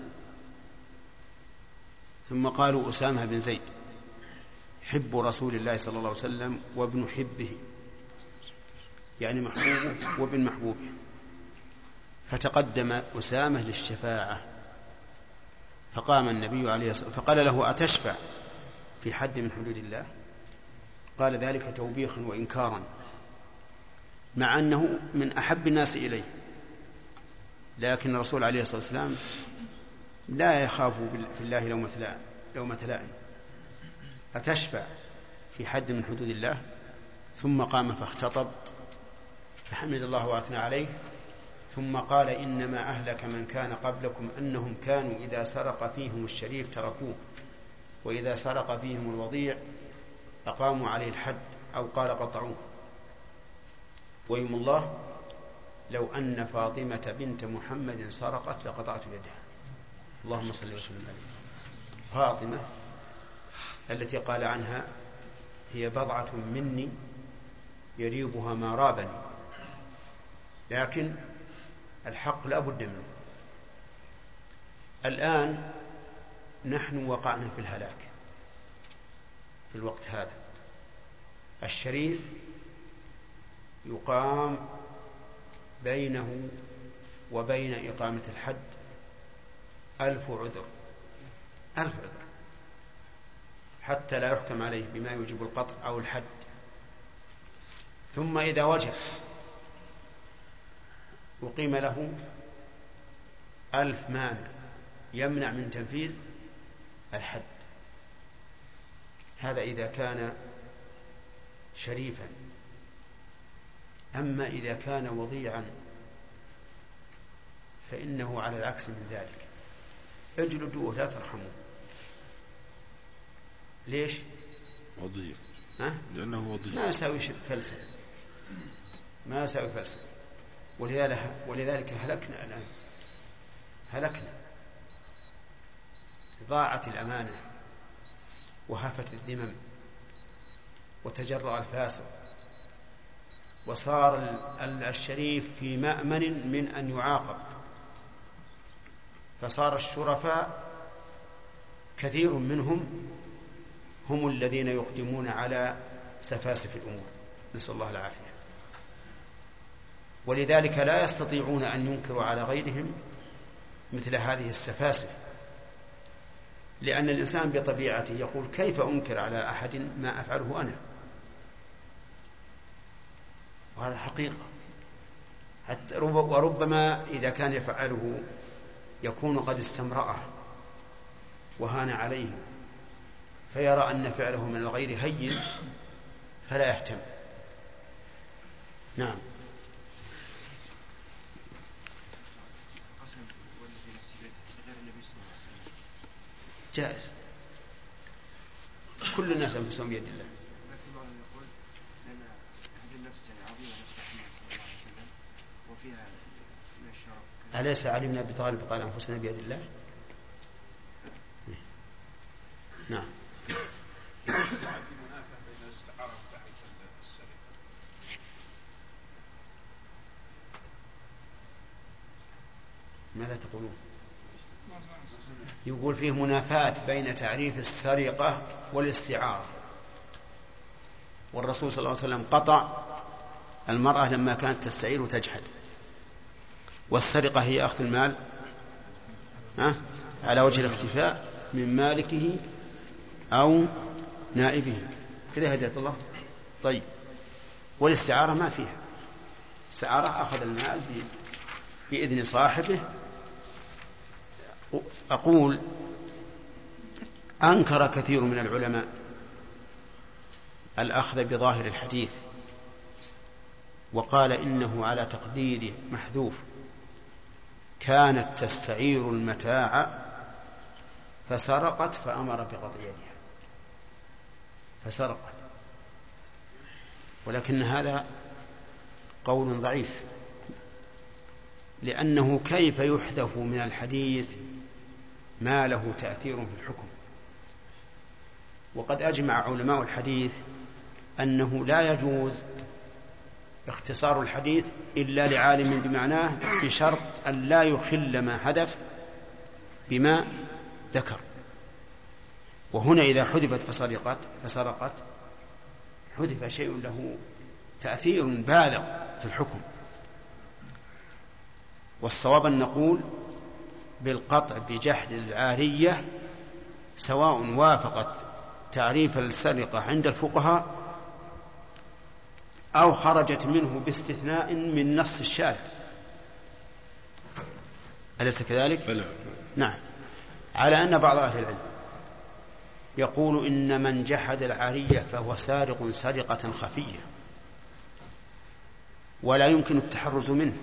ثم قالوا أسامة بن زيد حب رسول الله صلى الله عليه وسلم وابن حبه، يعني محبوبه وابن محبوبه، فتقدم أسامة للشفاعة، فقام النبي عليه الصلاة والسلام فقال له أتشفع في حد من حدود الله؟ قال ذلك توبيخا وإنكارا، مع أنه من أحب الناس إليه، لكن الرسول عليه الصلاة والسلام لا يخاف في الله لومة لائم. أتشفع في حد من حدود الله؟ ثم قام فاختطب فحمد الله وأثنى عليه، ثم قال إنما أهلك من كان قبلكم أنهم كانوا إذا سرق فيهم الشريف تركوه، وإذا سرق فيهم الوضيع أقاموا عليه الحد، أو قال قطعوه. ويم الله لو أن فاطمة بنت محمد سرقت لقطعت يدها. اللهم صل وسلم عليه. فاطمة التي قال عنها هي بضعة مني يريبها ما رابني، لكن الحق لا بد منه. الآن نحن وقعنا في الهلاك في الوقت هذا. الشريف يقام بينه وبين إقامة الحد 1000 عذر، 1000 عذر، حتى لا يحكم عليه بما يوجب القطع أو الحد. ثم إذا وجب أقيم له 1000 مانع يمنع من تنفيذ الحد. هذا إذا كان شريفا. أما إذا كان وضيعا فإنه على العكس من ذلك، اجلدوه لا ترحموه. ليش؟ وضيع، لأنه وضيع ما يساوي فلسا، ما يساوي فلسا. ولذلك هلكنا الآن، هلكنا، ضاعت الأمانة وهفت الذمم وتجرأ الفاسق، وصار الشريف في مأمن من أن يعاقب، فصار الشرفاء كثير منهم هم الذين يقدمون على سفاسف الأمور، نسأل الله العافية. ولذلك لا يستطيعون أن ينكروا على غيرهم مثل هذه السفاسف، لأن الإنسان بطبيعته يقول كيف أنكر على أحد ما أفعله أنا؟ وهذا حقيقة. حتى وربما إذا كان يفعله يكون قد استمرأه وهان عليه، فيرى أن فعله من الغير هين فلا يهتم. نعم. جائز، كل الناس أنفسهم بيد الله. أليس علي بن أبي طالب قال أنفسنا بيد الله؟ نعم. ماذا تقولون؟ يقول فيه منافاة بين تعريف السرقة والاستعارة، والرسول صلى الله عليه وسلم قطع المرأة لما كانت تستعير وتجحد، والسرقة هي أخذ المال على وجه الاختفاء من مالكه أو نائبه. كذا هداية الله. طيب، والاستعارة ما فيها استعارة، أخذ المال بإذن صاحبه. أقول أنكر كثير من العلماء الأخذ بظاهر الحديث وقال إنه على تقدير محذوف كانت تستعير المتاع فسرقت فأمر بقطع يدها، فسرقت. ولكن هذا قول ضعيف، لأنه كيف يحذف من الحديث ما له تأثير في الحكم؟ وقد أجمع علماء الحديث أنه لا يجوز اختصار الحديث إلا لعالم بمعناه، بشرط أن لا يخل ما حدث بما ذكر. وهنا إذا حذفت فسرقت حذف شيء له تأثير بالغ في الحكم. والصواب أن نقول بالقطع بجحد العارية سواء وافقت تعريف السرقة عند الفقهاء أو خرجت منه باستثناء من نص الشارع. أليس كذلك؟ فلا. نعم. على أن بعض أهل العلم يقول إن من جحد العارية فهو سارق سرقة خفية ولا يمكن التحرز منه.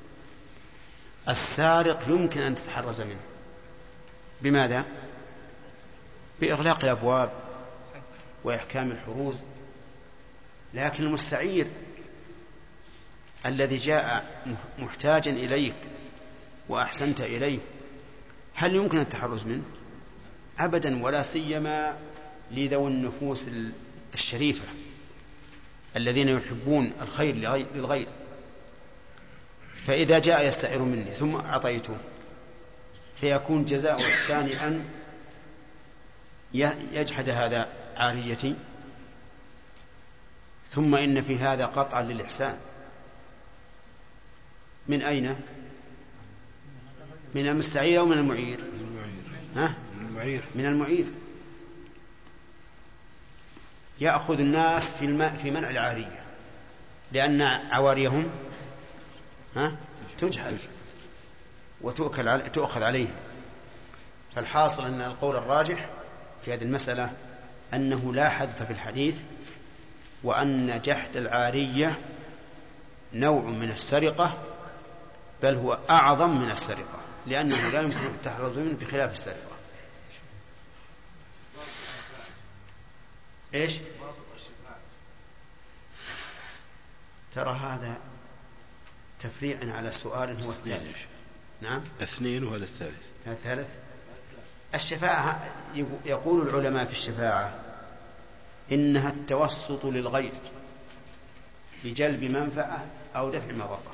السارق يمكن أن تتحرز منه. بماذا؟ بإغلاق الأبواب وإحكام الحروز. لكن المستعير الذي جاء محتاجا إليك وأحسنت إليه هل يمكن التحرز منه؟ أبدا، ولا سيما لذوي النفوس الشريفة الذين يحبون الخير للغير. فإذا جاء يستعير مني ثم أعطيته فيكون جزاء الثاني أن يجحد هذا عاريتي. ثم إن في هذا قطعا للإحسان. من أين؟ من المستعير أو من المعير؟ من المعير. يأخذ الناس في منع العارية لأن عواريهم تجحل وتؤخذ عليهم. فالحاصل أن القول الراجح في هذه المسألة أنه لا حذف في الحديث، وأن جحد العارية نوع من السرقة، بل هو أعظم من السرقة، لأنه لا يمكن التحرز منه بخلاف السرقة. إيش؟ ترى هذا تفريع على سؤال هو الثالث. نعم، اثنين وهذا الثالث. الثالث الشفاعة. يقول العلماء في الشفاعة إنها التوسط للغير بجلب منفعة أو دفع مضرة.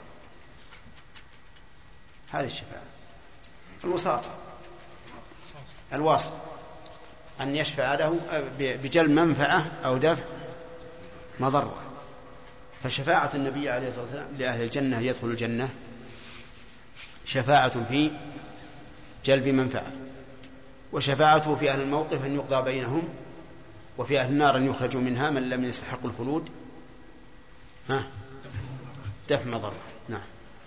هذه الشفاعة. الوساطة الواسط أن يشفع له بجلب منفعة أو دفع مضرة. فشفاعة النبي عليه الصلاة والسلام لأهل الجنة يدخل الجنة شفاعة في جلب منفعة، وشفاعته في أهل الموقف أن يقضى بينهم، وفي أهل النار أن يخرجوا منها من لم يستحق الخلود دفع مضرة. نعم.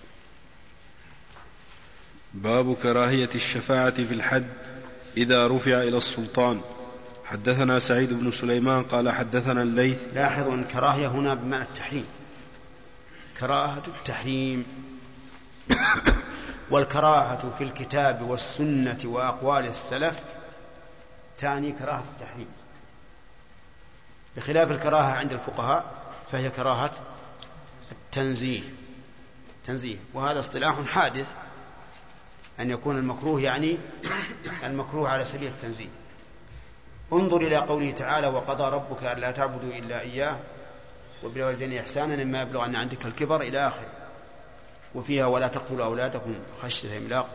باب كراهية الشفاعة في الحد إذا رفع إلى السلطان. حدثنا سعيد بن سليمان قال حدثنا الليث. لاحظوا أن كراهية هنا بمعنى التحريم، كراهة التحريم. والكراهة في الكتاب والسنة وأقوال السلف تعني كراهة التحريم، بخلاف الكراهة عند الفقهاء فهي كراهة التنزيه. وهذا اصطلاح حادث، أن يكون المكروه يعني المكروه على سبيل التنزيه. انظر إلى قوله تعالى: وقضى ربك ألا تعبدوا إلا إياه وبالوالدين إحسانا إما يبلغن عندك الكبر إلى آخر. وفيها: ولا تقتلوا أولادكم خشية إملاق.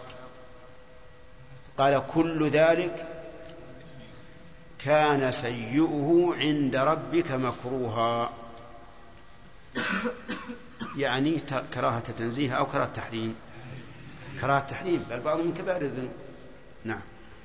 قال: كل ذلك كان سيئه عند ربك مكروها، يعني كراهة تنزيه أو كراهة تحريم. كراهة تحريم، بل بعض من كبائر الذنوب. نعم.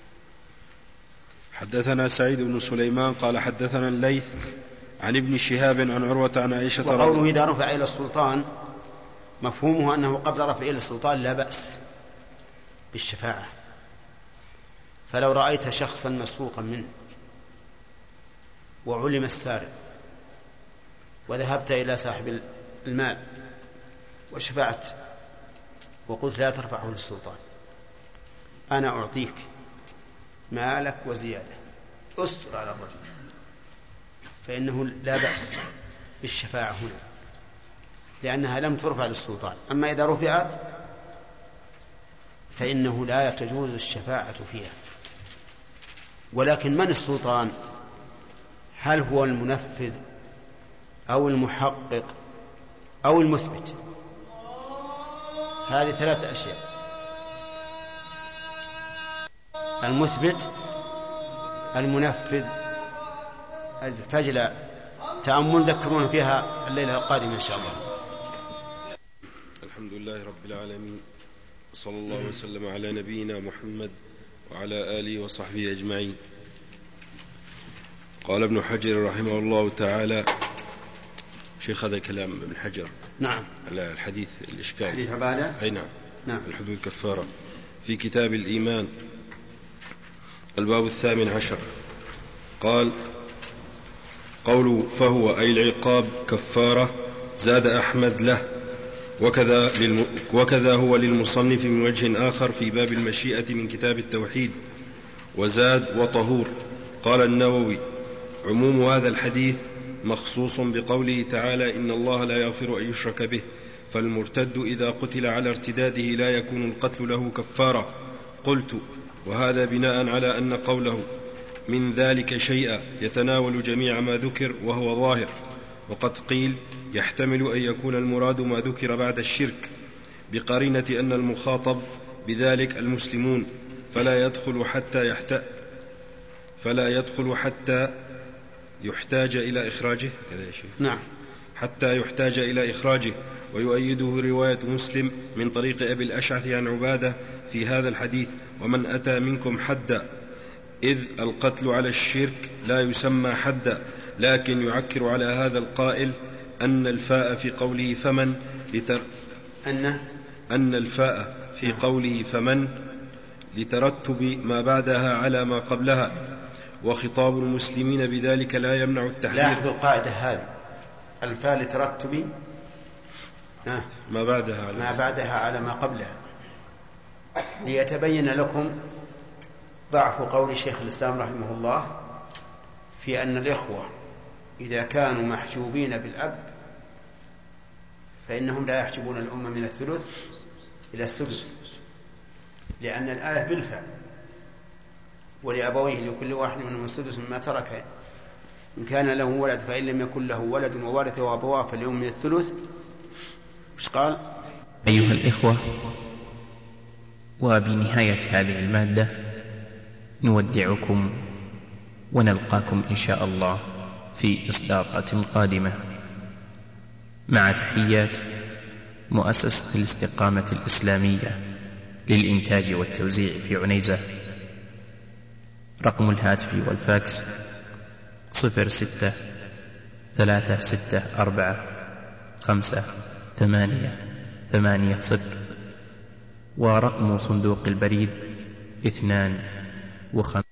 حدثنا سعيد بن سليمان قال حدثنا الليث عن ابن شهاب عن عروة عن عائشة. وقوله إذا رفع إلى السلطان مفهومه أنه قبل رفع إلى السلطان لا بأس بالشفاعة. فلو رأيت شخصا مسروقا منه وعلم السارق وذهبت إلى صاحب المال وشفعت وقلت لا ترفعه للسلطان، أنا أعطيك مالك وزيادة، أستر على الرجل، فإنه لا بأس بالشفاعة هنا لأنها لم ترفع للسلطان. أما إذا رفعت فإنه لا تجوز الشفاعة فيها. ولكن من السلطان؟ هل هو المنفذ أو المحقق أو المثبت؟ هذه 3 أشياء: المثبت، المنفذ. تجلى تأمل ذكرون فيها الليلة القادمة إن شاء الله. الحمد لله رب العالمين، صلى الله وسلم على نبينا محمد وعلى آله وصحبه أجمعين. قال ابن حجر رحمه الله تعالى، شيخ هذا كلام ابن حجر نعم على الحديث الإشكال، حديث عبادة، أي نعم، نعم، الحدود كفارة، في كتاب الإيمان الباب 18. قال: قول فهو أي العقاب كفارة، زاد أحمد له وكذا هو للمصنف من وجه آخر في باب المشيئة من كتاب التوحيد، وزاد وطهور. قال النووي: عموم هذا الحديث مخصوص بقوله تعالى: إن الله لا يغفر أن يشرك به، فالمرتد إذا قتل على ارتداده لا يكون القتل له كفارة. قلت: وهذا بناء على أن قوله من ذلك شيئا يتناول جميع ما ذكر وهو ظاهر، وقد قيل يحتمل أن يكون المراد ما ذكر بعد الشرك، بقرينة أن المخاطب بذلك المسلمون، فلا يدخل حتى يحتاج إلى إخراجه. كذا يا شيخ؟ نعم، حتى يحتاج إلى إخراجه. ويؤيده رواية مسلم من طريق أبي الأشعث عن عبادة في هذا الحديث: ومن أتى منكم حدا، إذ القتل على الشرك لا يسمى حدا، لكن يعكر على هذا القائل أن الفاء في قوله فمن أن الفاء في قوله فمن لترتب ما بعدها على ما قبلها، وخطاب المسلمين بذلك لا يمنع التحذير. لاحظ القاعدة هذه: الفاء لترتب ما بعدها على ما قبلها، ليتبين لكم ضعف قول شيخ الإسلام رحمه الله في أن الإخوة إذا كانوا محجوبين بالأب فإنهم لا يحجبون الأمة من الثلث إلى السدس، لأن الآية بالفعل: ولأبويه لكل واحد منهم السدس مما ترك إن كان له ولد، فإن لم يكن له ولد وورثه أبواه فلأمه الثلث. وش قال؟ أيها الإخوة، وبنهاية هذه المادة نودعكم ونلقاكم إن شاء الله في إصدارات قادمة، مع تحيات مؤسسة الاستقامة الإسلامية للإنتاج والتوزيع في عنيزة. رقم الهاتف والفاكس 06-364-5-8-8-0، ورقم صندوق البريد 2 5